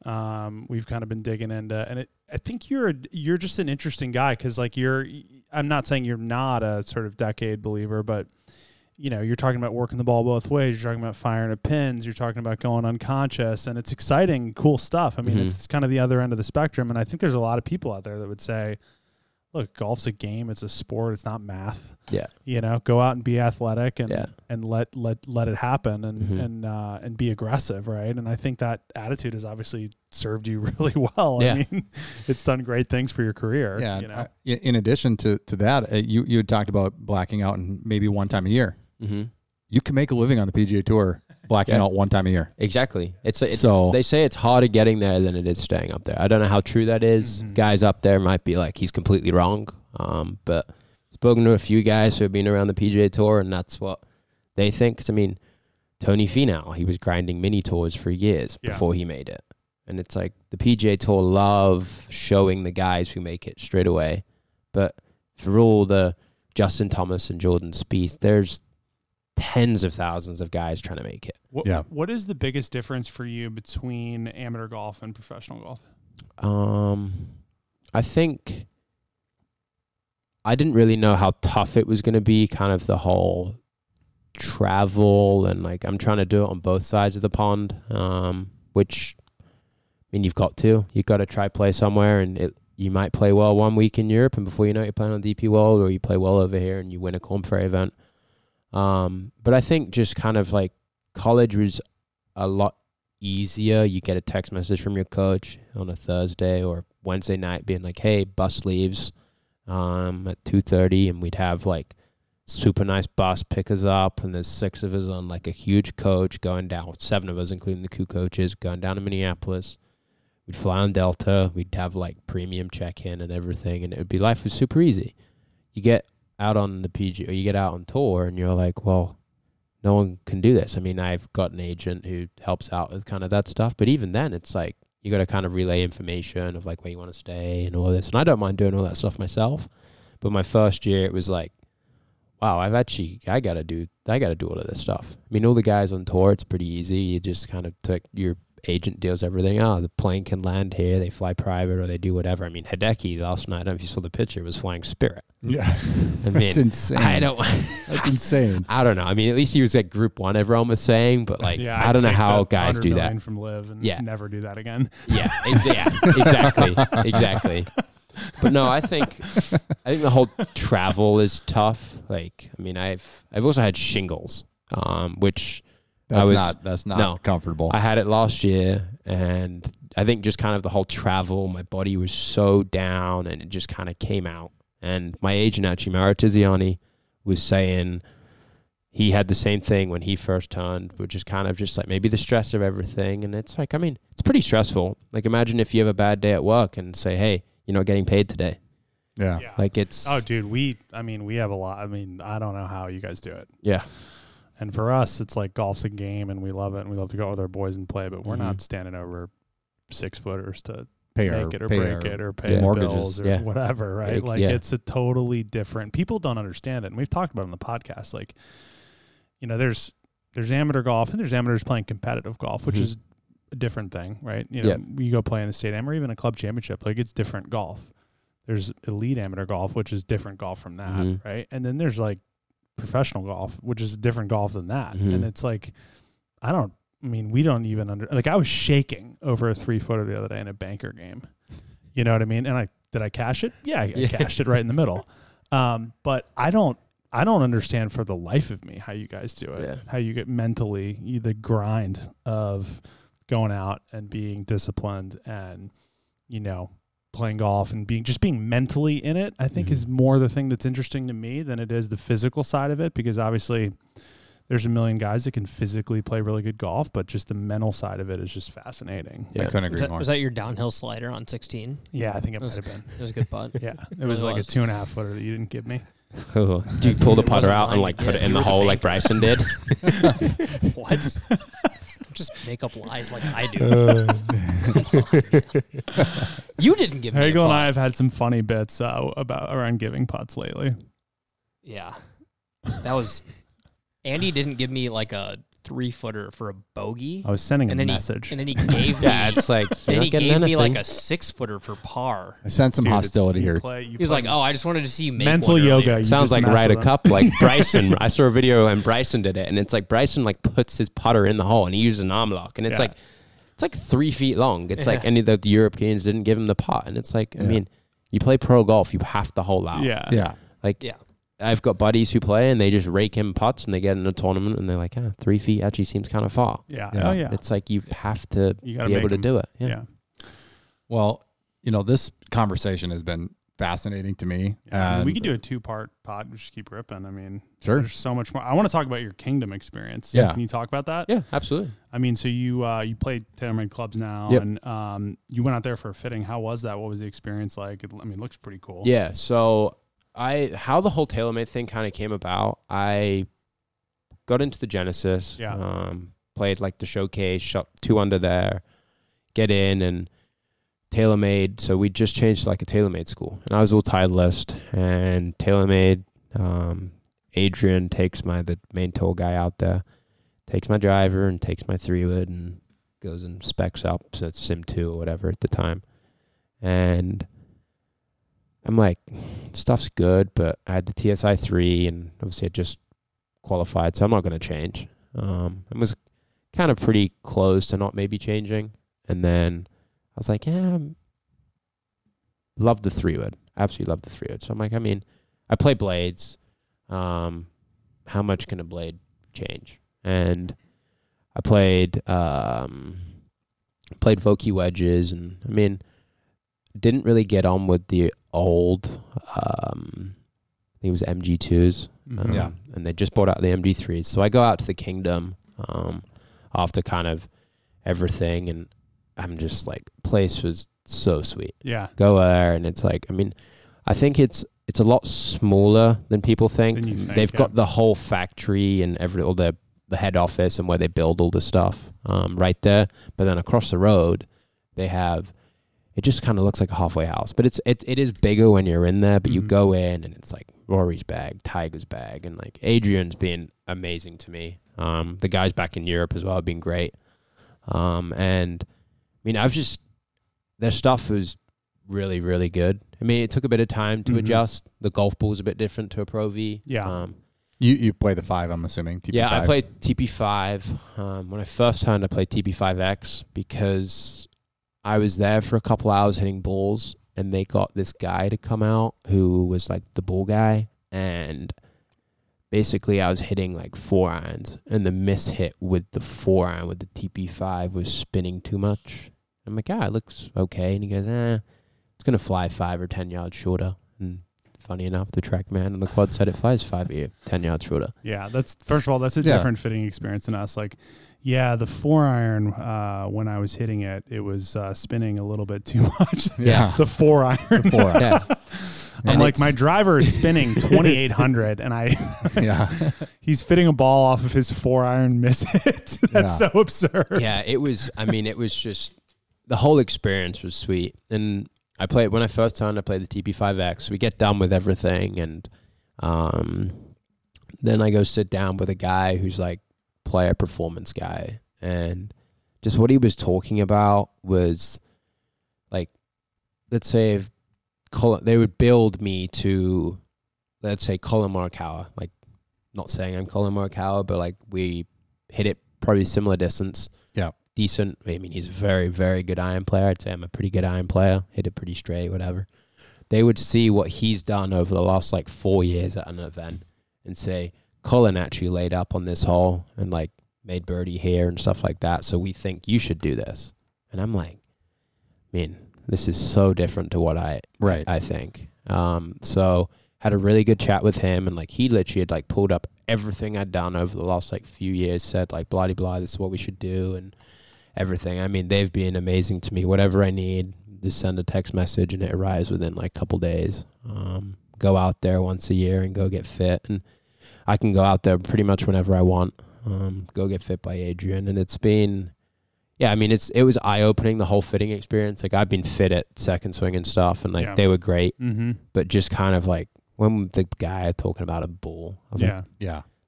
um, we've kind of been digging into and it. I think you're a, you're just an interesting guy because like you're. I'm not saying you're not a sort of decade believer, but you know you're talking about working the ball both ways. You're talking about firing at pins. You're talking about going unconscious, and it's exciting, cool stuff. I mean, Mhm. it's kind of the other end of the spectrum, and I think there's a lot of people out there that would say. look, golf's a game. It's a sport. It's not math. Yeah. You know, go out and be athletic and, Yeah. and let, let, let it happen and, Mhm. and, uh, and be aggressive. Right. And I think that attitude has obviously served you really well. Yeah. I mean, it's done great things for your career. Yeah. You know? uh, in in addition to, to that, uh, you, you had talked about blacking out and maybe one time a year. Mm-hmm. You can make a living on the P G A Tour blacking Yeah. out one time a year. Exactly. It's it's So- they say it's harder getting there than it is staying up there. I don't know how true that is. Mhm. Guys up there might be like he's completely wrong. Um, but spoken to a few guys who have been around the P G A Tour, and that's what they think. 'Cause, I mean, Tony Finau, he was grinding mini tours for years Yeah. before he made it, and it's like the P G A Tour love showing the guys who make it straight away. But for all the Justin Thomas and Jordan Spieth, there's tens of thousands of guys trying to make it. What, Yeah. what is the biggest difference for you between amateur golf and professional golf? Um, I think I didn't really know how tough it was going to be, kind of the whole travel and like I'm trying to do it on both sides of the pond, um, which I mean you've got to you've got to try play somewhere, and it you might play well one week in Europe, and before you know it, you're playing on D P World, or you play well over here and you win a Corn Ferry event. Um, but I think just kind of like college was a lot easier. You get a text message from your coach on a Thursday or Wednesday night being like, hey, bus leaves um, at two thirty, and we'd have like super nice bus pick us up, and there's six of us on like a huge coach going down, seven of us including the two coaches, going down to Minneapolis. We'd fly on Delta. We'd have like premium check-in and everything, and it would be life was super easy. You get out on the P G or you get out on tour, and you're like, well, no one can do this. I mean, I've got an agent who helps out with kind of that stuff, but even then, it's like you got to kind of relay information of like where you want to stay and all this. And I don't mind doing all that stuff myself, but my first year, it was like, wow, I've actually I gotta do I gotta do all of this stuff. I mean, all the guys on tour, it's pretty easy. You just kind of take your agent deals everything. Oh, the plane can land here. They fly private or they do whatever. I mean, Hideki last night, I don't know if you saw the picture, was flying Spirit. Yeah. I mean, That's insane. I don't. That's insane. I don't know. I mean, at least he was at Group One. Everyone was saying, but like, Yeah, I I'd don't know take how the guys do one hundred that. million from Live and Yeah. never do that again. Yeah, ex- yeah, exactly, exactly. But no, I think I think the whole travel is tough. Like, I mean, I've I've also had shingles, um, which That's I was not that's not no. comfortable. I had it last year, and I think just kind of the whole travel, my body was so down, and it just kind of came out. And my agent, actually, Mauro Tiziani, was saying he had the same thing when he first turned, which is kind of just like maybe the stress of everything. And it's like, I mean, it's pretty stressful. Like, imagine if you have a bad day at work and say, hey, you're not getting paid today. yeah. Yeah. Like, it's, Oh, dude, we, I mean, we have a lot. I mean, I don't know how you guys do it. yeah. And for us, it's like golf's a game and we love it and we love to go out with our boys and play, but we're Mhm. not standing over six footers to Pay make our, it or pay break our- it or pay Yeah. mortgages. bills or Yeah. whatever, right? Ex- Like yeah. it's a totally different. People don't understand it, and we've talked about it on the podcast. Like, you know, there's there's amateur golf and there's amateurs playing competitive golf, which Mhm. is a different thing, right? You know, Yeah. you go play in a state am or even a club championship, like it's different golf. There's elite amateur golf, which is different golf from that, Mhm. right? And then there's like professional golf, which is different golf than that. Mhm. And it's like, I don't. I mean, we don't even under like I was shaking over a three footer the other day in a banker game. You know what I mean? And I did I cash it? Yeah, I, I Yeah. cashed it right in the middle. Um, but I don't I don't understand for the life of me how you guys do it. Yeah. How you get mentally you, the grind of going out and being disciplined and you know playing golf and being just being mentally in it. I think Mhm. is more the thing that's interesting to me than it is the physical side of it, because obviously there's a million guys that can physically play really good golf, but just the mental side of it is just fascinating. I Yeah. couldn't Was agree that, more. was that your downhill slider on sixteen? Yeah, I think it That was- might have been. It was a good putt. Yeah, it was really like was. a two and a half footer that you didn't give me. Oh, do you pull the It putter wasn't out and mine like to put get. it in You the were the hole like banker. Bryson did? What? Just make up lies like I do. You didn't give me a Hagel and putt. I have had some funny bits uh, about around giving putts lately. Yeah. That was Andy didn't give me like a three footer for a bogey. I was sending and a then message. he and then he gave Yeah, me it's like, then you're he not getting gave me like anything. a six footer for par. I sense some Dude, it's- hostility you here. play- you He was play like, "Oh, I just wanted to see you make mental one yoga. earlier." You Sounds just like mess Ryder with them. Cup, like Bryson. I saw a video and Bryson did it, and it's like Bryson like puts his putter in the hole and he uses an arm lock, and it's Yeah. like it's like three feet long. It's like Yeah. any of the, the Europeans didn't give him the putt, and it's like I Yeah. mean, You play pro golf, you have to hold out. Yeah. Yeah. Like, Yeah. I've got buddies who play and they just rake in putts and they get in a tournament and they're like, ah, three feet actually seems kind of far. Yeah. Yeah. Oh, yeah. It's like you have to You be gotta able make to 'em. do it. Yeah. Yeah. Well, you know, this conversation has been fascinating to me. Yeah, I mean, And we could do a two-part pod. We just keep ripping. I mean, Sure. there's so much more. I want to talk about your Kingdom experience. Yeah. Can you talk about that? Yeah, absolutely. I mean, so you uh, you played TaylorMade clubs now, Yep. and um, you went out there for a fitting. How was that? What was the experience like? It, I mean, it looks pretty cool. Yeah. So I, how the whole TaylorMade thing kind of came about, I got into the Genesis. Yeah. Um, played like the showcase, shot two under there, get in and TaylorMade. So we just changed to like a TaylorMade school and I was all Titleist and TaylorMade, um, Adrian takes my, the main tour guy out there, takes my driver and takes my three wood and goes and specs up. So it's Sim two or whatever at the time. And I'm like, stuff's good, but I had the T S I three and obviously I just qualified, so I'm not going to change. Um, I was kind of pretty close to not maybe changing. And then I was like, yeah, I'm, love the three wood. Absolutely love the three wood. So I'm like, I mean, I play blades. Um, how much can a blade change? And I played, um, played Vokey wedges and I mean, didn't really get on with the old, um, I think it was M G twos. Mhm. Um, Yeah. And they just brought out the M G threes. So I go out to the Kingdom um, after kind of everything. And I'm just like, place was so sweet. Yeah. Go there. And it's like, I mean, I think it's it's a lot smaller than people think. Than you think, They've yeah. got the whole factory and every all the, the head office and where they build all the stuff um, right there. But then across the road, they have, it just kind of looks like a halfway house. But it's it, it is bigger when you're in there. But you Mhm. go in and it's like Rory's bag, Tiger's bag. And like Adrian's been amazing to me. Um, the guys back in Europe as well have been great. Um, and I mean, I've just, their stuff was really, really good. I mean, it took a bit of time to Mhm. adjust. The golf ball's a bit different to a Pro V. Yeah. Um, You you play the five, I'm assuming. T P yeah, five. I played T P five. Um, when I first signed, I played T P five X because I was there for a couple hours hitting balls, and they got this guy to come out who was like the ball guy, and basically I was hitting like four irons, and the miss hit with the four iron with the T P five was spinning too much. I'm like, ah, it looks okay, and he goes, eh, it's gonna fly five or ten yards shorter, and funny enough, the track man on the quad said it flies five or ten yards shorter. Yeah, that's first of all, that's a Yeah. different fitting experience than us. Like, yeah, the four iron uh, when I was hitting it, it was uh, spinning a little bit too much. Yeah. the four iron. The four iron. Yeah. I'm And like, it's- my driver is spinning twenty-eight hundred, and I Yeah. he's fitting a ball off of his four iron miss hit. That's Yeah. so absurd. Yeah, it was. I mean, it was just the whole experience was sweet. And I played when I first turned. I played the T P five X. We get done with everything, and um, then I go sit down with a guy who's like player performance guy, and just what he was talking about was like, let's say if Colin, they would build me to, let's say Colin Morikawa. Like, not saying I'm Colin Morikawa, but like we hit it probably similar distance. Yeah. Decent. I mean, he's a very, very good iron player. I'd say I'm a pretty good iron player. Hit it pretty straight, whatever. They would see what he's done over the last like four years at an event and say, Colin actually laid up on this hole and like made birdie here and stuff like that. So we think you should do this. And I'm like, man, this is so different to what I Right. I think. Um, so had a really good chat with him, and like he literally had like pulled up everything I'd done over the last like few years, said like blah blah, this is what we should do and everything. I mean, they've been amazing to me. Whatever I need, just send a text message and it arrives within like a couple days. Um, go out there once a year and go get fit, and I can go out there pretty much whenever I want. Um, go get fit by Adrian, and it's been. Yeah, I mean, it's it was eye-opening, the whole fitting experience. Like, I've been fit at Second Swing and stuff, and, like, Yeah. they were great. Mm-hmm. But just kind of, like, when the guy talking about a ball, I was Yeah. like, Yeah. it's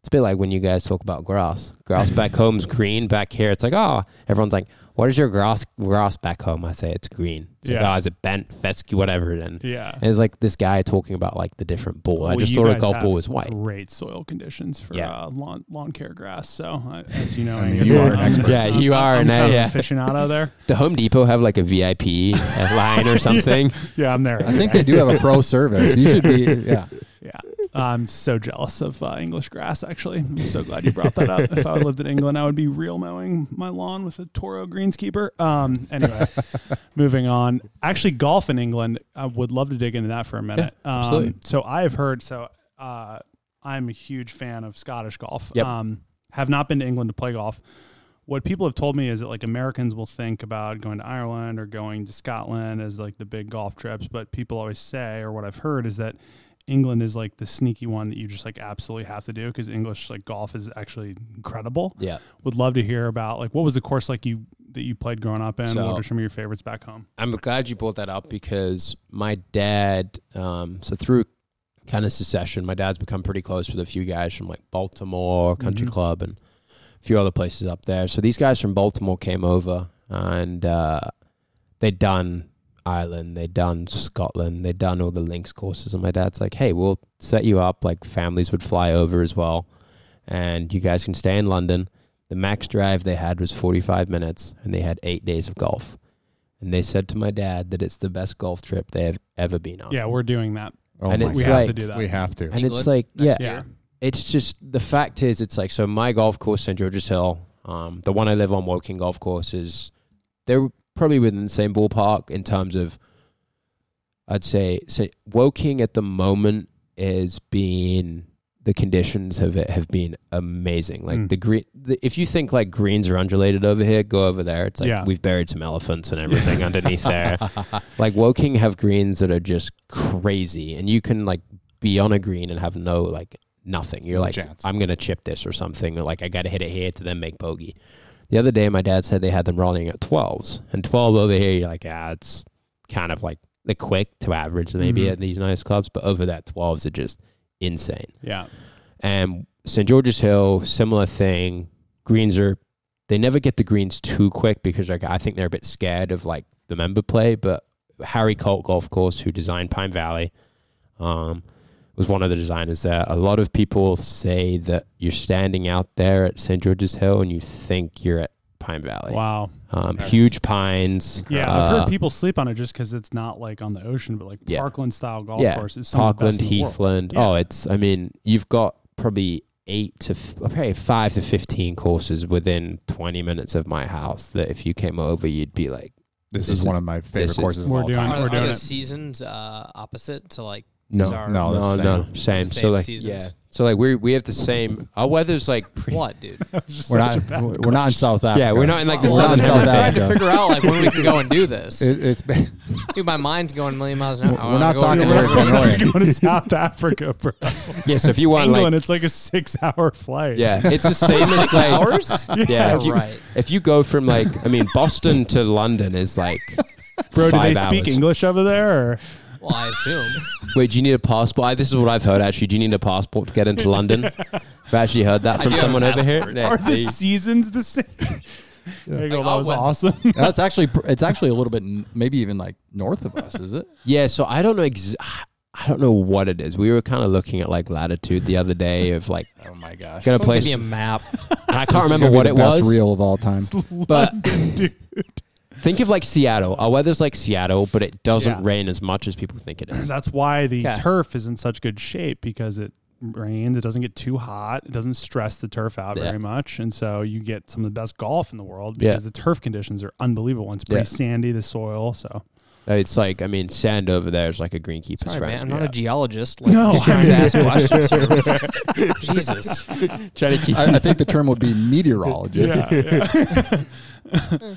a bit like when you guys talk about grass. Grass back home's green. Back here, it's like, oh, everyone's like, what is your grass grass back home? I say it's green. It's Yeah. like, oh, is it bent, fescue, whatever? And, Yeah. and it's like this guy talking about like the different ball. I Well, just you thought a guys golf have ball was white. Great soil conditions for Yeah. uh, lawn lawn care grass. So uh, as you know, I mean, Angus, you are I'm- an expert. Yeah, I'm- you are I'm an kind of yeah. aficionado there. The Home Depot have like a V I P line or something. Yeah, I'm there. I think they do have a pro service. You should be, yeah. Yeah. I'm so jealous of uh, English grass, actually. I'm so glad you brought that up. If I lived in England, I would be real mowing my lawn with a Toro greenskeeper. Um, anyway, moving on. Actually, golf in England, I would love to dig into that for a minute. Yeah, absolutely. Um, so I've heard, so uh, I'm a huge fan of Scottish golf. Yep. Um, have not been to England to play golf. What people have told me is that like Americans will think about going to Ireland or going to Scotland as like the big golf trips, but people always say, or what I've heard is that England is like the sneaky one that you just like absolutely have to do because English like golf is actually incredible. Yeah. Would love to hear about like what was the course like you that you played growing up in? So- what are some of your favorites back home? I'm glad you brought that up because my dad, um, so through kind of secession, my dad's become pretty close with a few guys from like Baltimore Country Mhm. Club and a few other places up there. So these guys from Baltimore came over and uh, they'd done Ireland, they'd done Scotland, they'd done all the links courses. And my dad's like, hey, we'll set you up. Like families would fly over as well. And you guys can stay in London. The max drive they had was forty-five minutes and they had eight days of golf. And they said to my dad that it's the best golf trip they have ever been on. Yeah, we're doing that. Oh And my it's we God. have to like- do that. We have to. And England it's like, yeah, next yeah. year. it's just the fact is, it's like, so my golf course, Saint George's Hill, um, the one I live on, Woking Golf Course, is they're probably within the same ballpark in terms of, I'd say, say Woking at the moment is being, the conditions of it have been amazing. Like Mm. the green, the, if you think like greens are undulated over here, go over there. It's like Yeah. we've buried some elephants and everything underneath there. Like Woking have greens that are just crazy, and you can like be on a green and have no like nothing. You're No like, chance. I'm gonna chip this or something. Or like I got to hit it here to then make bogey. The other day, my dad said they had them rolling at twelves, and twelve over here, you're like, ah, it's kind of like the quick to average maybe Mhm. at these nice clubs, but over that twelves are just insane. Yeah. And Saint George's Hill, similar thing. Greens are, they never get the greens too quick because like I think they're a bit scared of like the member play. But Harry Colt Golf Course, who designed Pine Valley, um, was one of the designers there. A lot of people say that you're standing out there at Saint George's Hill and you think you're at Pine Valley. Wow. Um, That's huge pines. Yeah, I've uh, heard people sleep on it just because it's not like on the ocean, but like Yeah. Parkland style golf Yeah. course is some of the Parkland, best in the world. Heathland. Yeah. Oh, it's, I mean, you've got probably eight to, f- probably five to fifteen courses within twenty minutes of my house that if you came over, you'd be like, This, This is one is- of my this favorite is- courses of We're all doing- time. Are, we're are doing the it. seasons uh, opposite to like no, Is our- No, no, the no, same. same. Same So like, seasons. yeah. So like we we have the same. Our weather's like pretty. what, dude? That was just We're such not. a bad We're not in South Africa. Yeah, we're not in like the We're not in southern South I'm hemisphere. trying to Africa. figure out like when we can go and do this. It, it's been, Dude, my mind's going a million miles an hour. I We're wanna not go talking do to it. everybody. We're Annoying. going to South Africa, bro. Yeah, so if you want England, like, it's like a six-hour flight. yeah, it's the same as like Hours? Yeah, if you, right. if you go from like, I mean, Boston to London is like, Bro, do they five speak hours. English over there? Or? Well, I assume. Wait, do you need a passport? I, this is what I've heard actually. Do you need a passport to get into London? I've actually heard that I from do have a someone over here. passport. Yeah, Are there the you- seasons the same? There you go. Like, That I'll was win. awesome. that's actually pr- it's actually a little bit n- maybe even like north of us, is it? Yeah, so I don't know. Ex- I don't know what it is. We were kind of looking at like latitude the other day of like Oh my gosh! gonna Give place. me a map. And I This can't is remember gonna be what the it best was. reel of all time. But London, dude. think of like Seattle. Our weather's like Seattle, but it doesn't Yeah. rain as much as people think it is. That's why the Okay. turf is in such good shape because it rains. It doesn't get too hot. It doesn't stress the turf out Yeah. very much. And so you get some of the best golf in the world Yeah. because the turf conditions are unbelievable. It's pretty Yeah. sandy, the soil. So It's like, I mean, sand over there is like a greenkeeper's Sorry, man. I'm friend. not Yeah. a geologist. Like, No, just I trying mean- to ask questions here. Jesus. Trying to keep. I, I think the term would be meteorologist. yeah. yeah.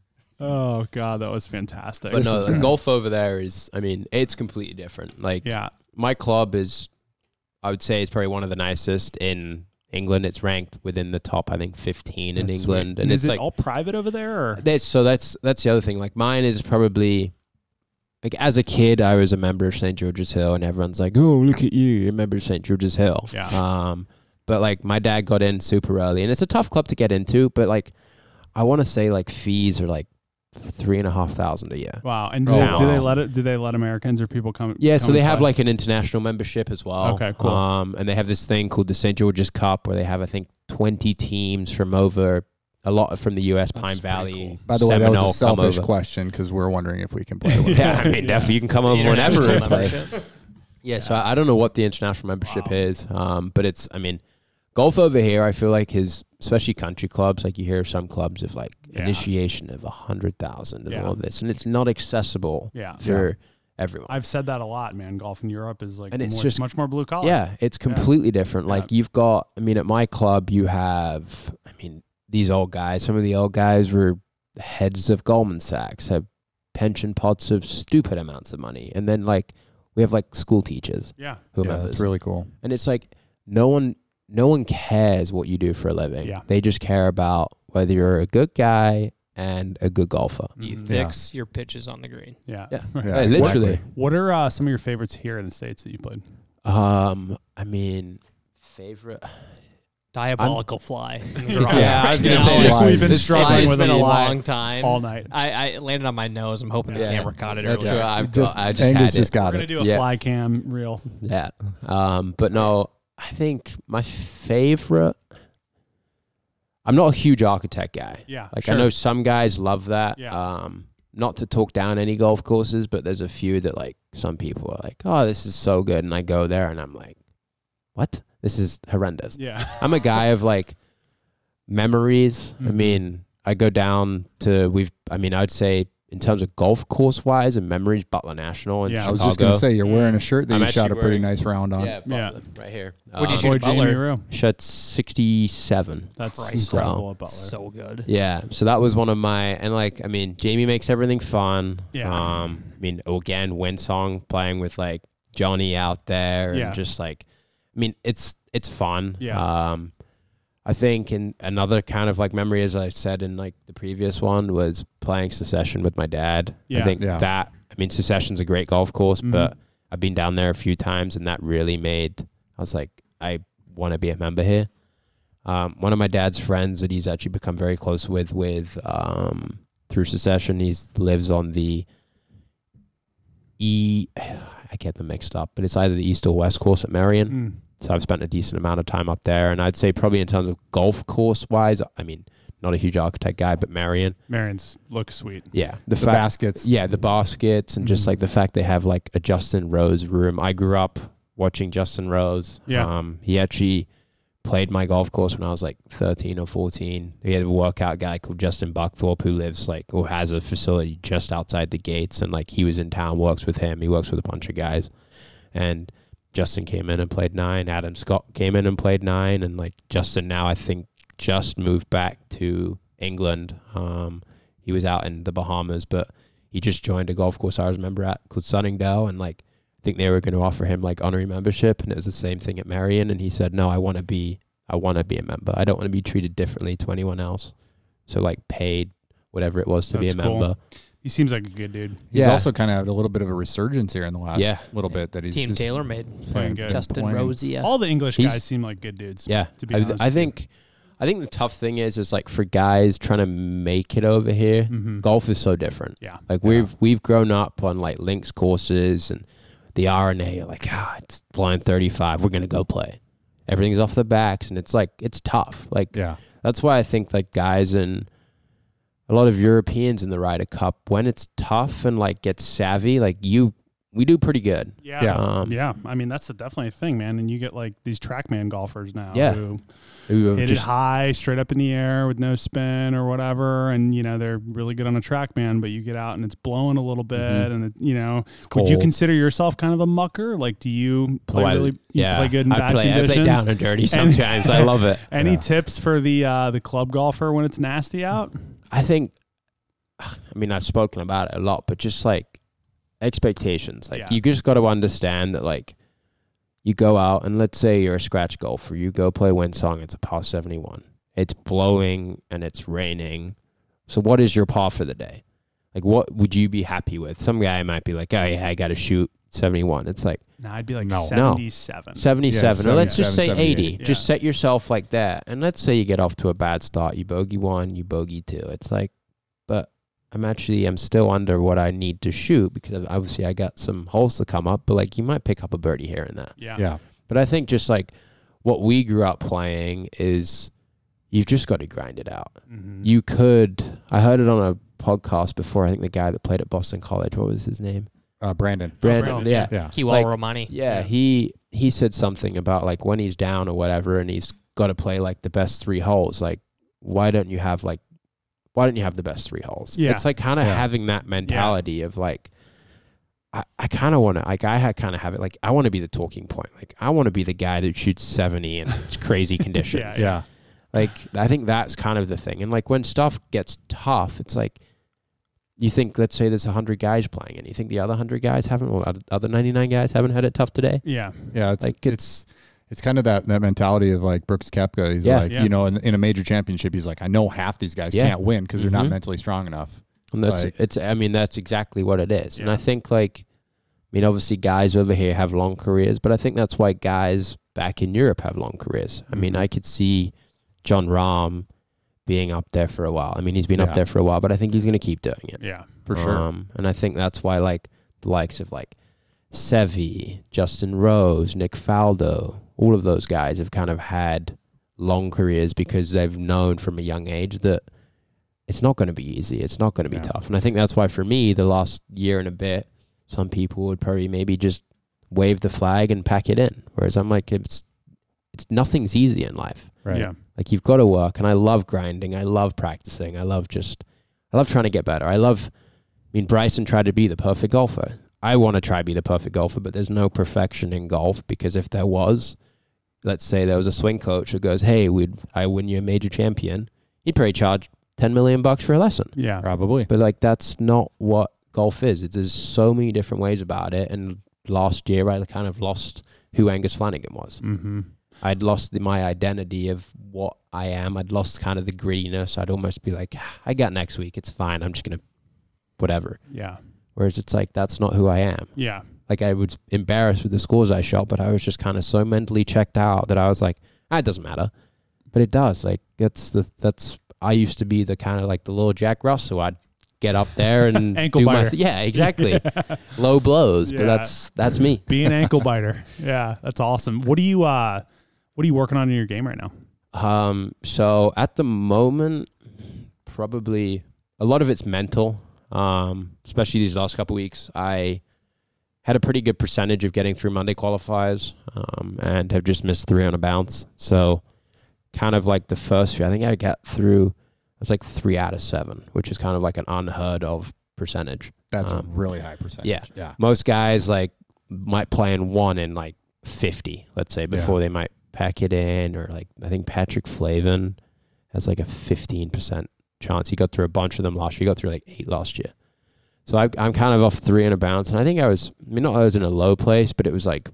Oh God, that was fantastic. But no, the golf over there is, I mean, it's completely different. Like, yeah. my club is, I would say, is probably one of the nicest in England. It's ranked within the top, I think, fifteen in That's England, sweet. and is it's it like all private over there? Or? that's so that's that's the other thing. Like mine is probably like as a kid, I was a member of Saint George's Hill, and everyone's like, "Oh, look at you, you're a member of Saint George's Hill." Yeah. Um, But like my dad got in super early, and it's a tough club to get into. But like, I want to say like fees are like three and a half thousand a year. Wow. And do, Oh, they, wow. do they let it? Do they let Americans or people come? Yeah, come so they and have play? like an international membership as well. Okay, cool. Um, and they have this thing called the Saint George's Cup, where they have I think twenty teams from over a lot from the U S Pine pretty Valley. cool. By the way, that was Seminole a selfish come over. question because we're wondering if we can play with Yeah, I mean, definitely you can come over whenever International and play. membership. Yeah, so I, I don't know what the international membership Wow. is, um, but it's, I mean, golf over here, I feel like is, especially country clubs, like you hear some clubs of like Yeah. initiation of a hundred thousand and Yeah. all this, and it's not accessible Yeah. for everyone. I've said that a lot, man. Golf in Europe is like And it's more, just- much more blue collar. Yeah, it's completely different. Like Yeah. you've got, I mean, at my club, you have, I mean, these old guys, some of the old guys were heads of Goldman Sachs, have pension pots of stupid amounts of money. And then like, we have like school teachers, Yeah. who are Yeah, members. that's really cool. And it's like, no one, no one cares what you do for a living. Yeah. They just care about whether you're a good guy and a good golfer. You Mhm. fix your pitches on the green. Yeah. Yeah. Yeah, Hey, literally. exactly. What are uh, some of your favorites here in the States that you played? Um, I mean, favorite. Diabolical fly. in the garage Yeah, I was gonna right say now. this. We've been this struggling fly It's with been a a fly long time. all night. I, I it landed on my nose. I'm hoping the Yeah. camera caught it That's earlier. what I've Just, got. I just Angus had just it. We're got gonna it. do a Yeah. fly cam reel. Yeah. Um, but no, I think my favorite. I'm not a huge architect guy. Yeah. Like sure. I know some guys love that. Yeah. Um, not to talk down any golf courses, but there's a few that like some people are like, oh, this is so good, and I go there and I'm like, what? This is horrendous. Yeah. I'm a guy of like memories. I Mhm. mean, I go down to we've. I mean, I'd say in terms of golf course wise and memories, Butler National in Yeah. Chicago. I was just going to say, you're wearing a shirt that I'm you shot a actually pretty wearing- nice round on. Yeah, Yeah. Butler, right here. What did you Um, shoot Boy, at Jamie Butler? Rowe. Shot sixty-seven. That's Christ. incredible at Butler. So good. Yeah, so that was one of my and like I mean, Jamie makes everything fun. Yeah. Um, I mean, again, Windsong playing with like Johnny out there Yeah. and just like, I mean, it's it's fun. Yeah. Um, I think in another kind of like memory, as I said in like the previous one, was playing Secession with my dad. Yeah. I think Yeah. that I mean, Secession's a great golf course, Mhm. but I've been down there a few times, and that really made I was like, I want to be a member here. Um, one of my dad's friends that he's actually become very close with, with um, through Secession, he lives on the E. I get them mixed up, but it's either the East or West course at Marion. Mm. So I've spent a decent amount of time up there, and I'd say probably in terms of golf course wise, I mean, not a huge architect guy, but Marion, Marion's looks sweet. yeah, the, The fact, baskets. yeah, the baskets, and just Mhm. like the fact they have like a Justin Rose room. I grew up watching Justin Rose. Yeah. Um, he actually played my golf course when I was like thirteen or fourteen. He had a workout guy called Justin Buckthorpe who lives like, or has a facility just outside the gates. And like he was in town, works with him. He works with a bunch of guys. And Justin came in and played nine. Adam Scott came in and played nine. And like Justin now, I think, just moved back to England. Um, he was out in the Bahamas, but he just joined a golf course I was a member at called Sunningdale. And like, I think they were going to offer him like honorary membership, and it was the same thing at Marion. And he said, no, I want to be, I want to be a member. I don't want to be treated differently to anyone else. So like paid whatever it was to That's be a cool. member. He seems like a good dude. He's Yeah. also kind of had a little bit of a resurgence here in the last Yeah. little bit that he's Team just Taylor made Playing good. Justin playing. Rosia. All the English He's- guys seem like good dudes. Yeah. To be I, honest I with you. think, I think the tough thing is, is like for guys trying to make it over here, Mhm. golf is so different. Yeah. Like we've, we've grown up on like links courses and the R and A are like, ah, it's blind thirty-five. We're going to go play. Everything's off the backs. And it's like, it's tough. Like, Yeah. that's why I think like guys and a lot of Europeans in the Ryder Cup, when it's tough and like gets savvy, like you, we do pretty good. Yeah. Yeah. Um, Yeah. I mean, that's a, definitely a thing, man. And you get like these TrackMan golfers now Yeah. who who have hit just- it high, straight up in the air with no spin or whatever. And, you know, they're really good on a TrackMan, but you get out and it's blowing a little bit. Mhm. And, it, you know, would you cold. consider yourself kind of a mucker? Like, do you play Oh, I- really, you yeah, play good in I bad play, conditions? I play down and dirty And- sometimes. I love it. Any Yeah. tips for the uh, the club golfer when it's nasty out? I think, I mean, I've spoken about it a lot, but just like expectations. Like Yeah. you just got to understand that like you go out and let's say you're a scratch golfer, you go play Windsong, it's a par seventy-one. It's blowing and it's raining. So what is your par for the day? Like what would you be happy with? Some guy might be like, oh yeah, I got to shoot seventy-one. It's like Nah, I'd be like No. seventy-seven. seventy-seven. Yeah, or let's just say seventy-seven, eighty. seventy-eight. Just Yeah. set yourself like that. And let's say you get off to a bad start. You bogey one, you bogey two. It's like, but I'm actually, I'm still under what I need to shoot because obviously I got some holes to come up, but like you might pick up a birdie here and there. Yeah. Yeah. But I think just like what we grew up playing is you've just got to grind it out. Mhm. You could, I heard it on a podcast before. I think the guy that played at Boston College, what was his name? Uh, Brandon. Brandon. Brandon, yeah. Yeah. Kiwal Like- Romani. Yeah, he he said something about like when he's down or whatever, and he's got to play like the best three holes. Like, why don't you have like, why don't you have the best three holes? Yeah. It's like kind of Yeah. having that mentality of like, I, I kind of want to like I kind of have it like I want to be the talking point. Like I want to be the guy that shoots seventy in crazy conditions. Yeah, Yeah. Like I think that's kind of the thing. And like when stuff gets tough, it's like. You think, let's say there's one hundred guys playing, and you think the other one hundred guys haven't, or other ninety-nine guys haven't had it tough today? Yeah. Yeah. It's Like, it's it's kind of that, that mentality of like Brooks Koepka. He's Yeah. like, Yeah. you know, in, in a major championship, he's like, I know half these guys Yeah. can't win because they're not Mhm. mentally strong enough. And that's, Like- it's, I mean, that's exactly what it is. And Yeah. I think, like, I mean, obviously guys over here have long careers, but I think that's why guys back in Europe have long careers. I mean, Mhm. I could see John Rahm being up there for a while. I mean, he's been Yeah. up there for a while, but I think he's going to keep doing it. Yeah. For sure. Um, and I think that's why, like, the likes of, like, Seve, Justin Rose, Nick Faldo, all of those guys have kind of had long careers because they've known from a young age that it's not going to be easy. It's not going to be Yeah. tough. And I think that's why, for me, the last year and a bit, some people would probably maybe just wave the flag and pack it in. Whereas I'm like, it's, it's nothing's easy in life. Right. Yeah. Like you've got to work, and I love grinding. I love practicing. I love just, I love trying to get better. I love, I mean, Bryson tried to be the perfect golfer. I want to try to be the perfect golfer, but there's no perfection in golf because if there was, let's say there was a swing coach who goes, hey, we'd, I win you a major champion, he'd probably charge ten million bucks for a lesson. Yeah. Probably. But like, that's not what golf is. It's, there's so many different ways about it. And last year I kind of lost who Angus Flanagan was. Mm-hmm. I'd lost the, my identity of what I am. I'd lost kind of the grittiness. I'd almost be like, I got next week. It's fine. I'm just going to whatever. Yeah. Whereas it's like, that's not who I am. Yeah. Like I was embarrassed with the scores I shot, but I was just kind of so mentally checked out that I was like, ah, it doesn't matter. But it does. Like that's the, that's, I used to be the kind of like the little Jack Russell. I'd get up there and Ankle do my, biter. th- yeah, exactly. Low blows, Yeah. but that's, that's me. Be an ankle biter. Yeah. That's awesome. What do you, uh, what are you working on in your game right now? Um, so at the moment, probably a lot of it's mental. Um, especially these last couple weeks, I had a pretty good percentage of getting through Monday qualifiers, um, and have just missed three on a bounce. So kind of like the first few, I think I got through, it was like three out of seven, which is kind of like an unheard of percentage. That's Um, a really high percentage. yeah. Yeah. Most guys like might play in one in like fifty, let's say, before they might pack it in, or like I think Patrick Flavin has like a fifteen percent chance. He got through a bunch of them last year. He got through like eight last year. So I, I'm kind of off three and a bounce, and I think I was, I mean, not I was in a low place, but it was like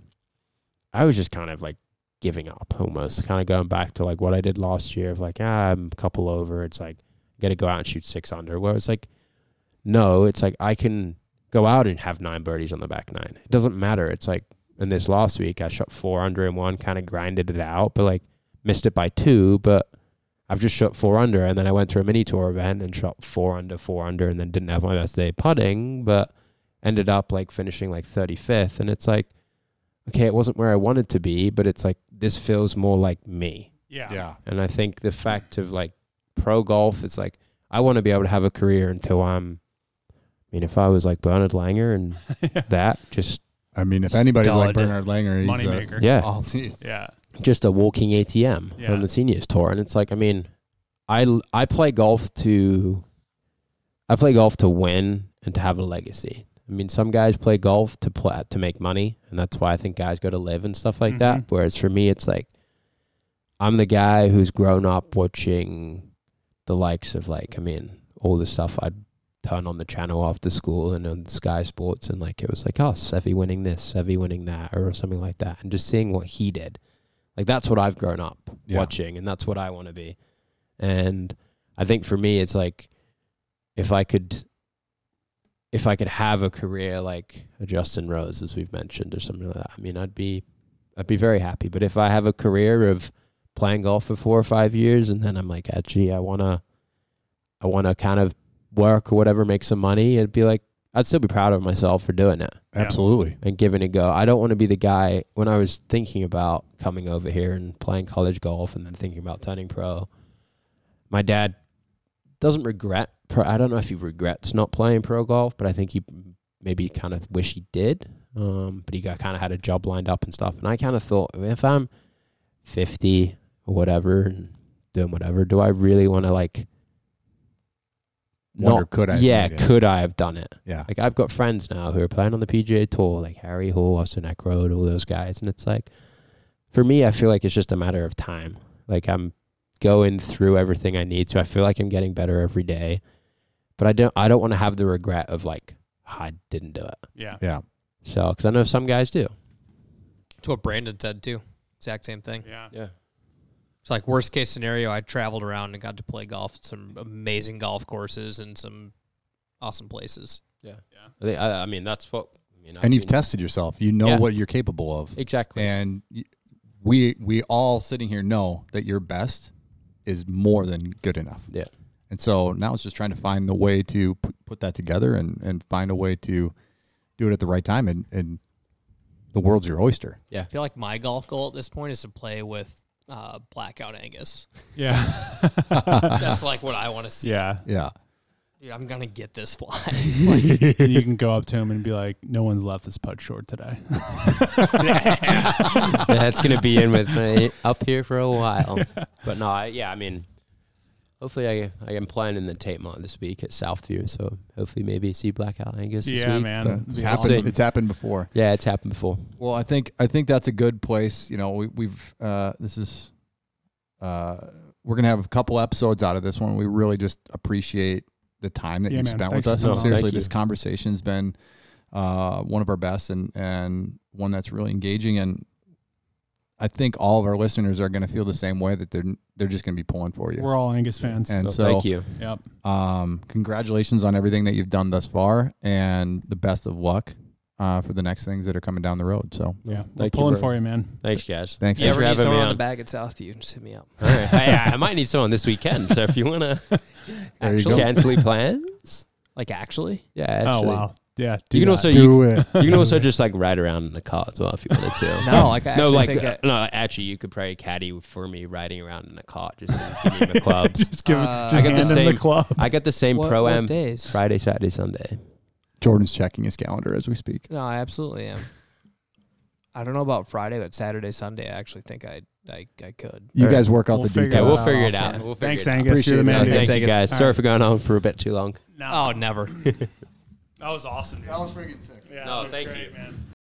I was just kind of like giving up almost, kind of going back to like what I did last year of like, ah, I'm a couple over. It's like I got to go out and shoot six under. Where it's like, no, it's like I can go out and have nine birdies on the back nine. It doesn't matter. It's like in this last week, I shot four under and one, kind of grinded it out, but like missed it by two. But I've just shot four under, and then I went to a mini tour event and shot four under, four under, and then didn't have my best day putting, but ended up like finishing like thirty-fifth. And it's like, okay, it wasn't where I wanted to be, but it's like this feels more like me. Yeah. Yeah. And I think the fact of like pro golf, it's like I want to be able to have a career until I'm, I mean, if I was like Bernard Langer and that, just I mean, if anybody's like Stud. Bernard Langer, he's Moneymaker. uh, yeah, all he's- Yeah. just a walking A T M Yeah. on the seniors tour. And it's like, I mean, I, I play golf to, I play golf to win and to have a legacy. I mean, some guys play golf to play, to make money, and that's why I think guys go to live and stuff like that. Mhm. Whereas for me, it's like, I'm the guy who's grown up watching the likes of like, I mean, all the stuff I'd turn on the channel after school and on Sky Sports, and like it was like, oh, Seve winning this, Seve winning that, or something like that, and just seeing what he did. Like that's what I've grown up Yeah. watching, and that's what I want to be. And I think for me, it's like if I could, if I could have a career like a Justin Rose, as we've mentioned, or something like that, I mean, I'd be, I'd be very happy. But if I have a career of playing golf for four or five years, and then I'm like, actually, I wanna, I wanna kind of work or whatever, make some money, it'd be like, I'd still be proud of myself for doing it. Absolutely. And giving it a go. I don't want to be the guy, when I was thinking about coming over here and playing college golf and then thinking about turning pro, my dad doesn't regret, pro, I don't know if he regrets not playing pro golf, but I think he maybe kind of wish he did. Um, but he got kind of had a job lined up and stuff. And I kind of thought, if I'm fifty or whatever and doing whatever, do I really want to like, Wonder, not, could I? have yeah, made it? could I have done it? Yeah. Like, I've got friends now who are playing on the P G A Tour, like Harry Hall, Austin Eckroyd, all those guys. And it's like, for me, I feel like it's just a matter of time. Like, I'm going through everything I need to. I feel like I'm getting better every day. But I don't I don't want to have the regret of, like, oh, I didn't do it. Yeah. Yeah. So, because I know some guys do. It's what Brandon said, too. Exact same thing. Yeah. Yeah. It's like worst case scenario, I traveled around and got to play golf at some amazing golf courses and some awesome places. Yeah. Yeah. I, think, I, I mean, that's what. I mean, And I've you've been- tested yourself. You know Yeah. what you're capable of. Exactly. And y- we we all sitting here know that your best is more than good enough. Yeah. And so now it's just trying to find the way to put, put that together and, and find a way to do it at the right time. And, and the world's your oyster. Yeah. I feel like my golf goal at this point is to play with uh, Blackout Angus. Yeah. That's like what I want to see. Yeah. Yeah. Dude, I'm going to get this fly. And you can go up to him and be like, no one's left this putt short today. That's going to be in with me up here for a while. But no, I, yeah, I mean, hopefully I I am playing in the Tate Mart this week at Southview, so hopefully maybe see Blackout Angus this Yeah, week. man. Uh, It'd It's be happened, awesome. it's happened before. Yeah, it's happened before. Well, I think I think that's a good place. You know, we, we've uh, this is uh, we're gonna have a couple episodes out of this one. We really just appreciate the time that Yeah, you've man. spent Thanks with us. for And coming on. seriously, Thank this you. conversation's been uh, one of our best and and one that's really engaging. And I think all of our listeners are going to feel the same way, that they're they're just going to be pulling for you. We're all Angus fans. And So, so, thank you. Yep. Um, congratulations on everything that you've done thus far, and the best of luck uh, for the next things that are coming down the road. So, Yeah. We're Thank you, pulling bro. for you, man. Thanks, guys. thanks. You Thanks ever for need having someone me on the on. bag at Southview, just hit me up. All right. Hey, I, I might need someone this weekend, so if you want to There you go. cancel your plans. Like, actually? Yeah, actually. Oh, wow. Yeah. Do You can that. also Do you, it. you can also just like ride around in the car as well if you wanted to. No, like, I no, actually like think uh, I- no, actually, you could probably caddy for me riding around in a car, just to give me the clubs. Just give Uh, it. I Just got the hand him same- the club. I got the same What- pro what am days? Friday, Saturday, Sunday. Jordan's checking his calendar as we speak. No, I absolutely am. I don't know about Friday, but Saturday, Sunday, I actually think I I, I could. You All right. guys work out We'll the figure Yeah, details. we'll figure it Yeah. out. We'll figure Thanks, it out. Angus. You're the Appreciate man. it. dude. Thank you, Angus. guys. All Sorry right. for going on for a bit too long. Oh, never. That was awesome. Dude. That was freaking sick. Yeah, No, that was thank great, you. man.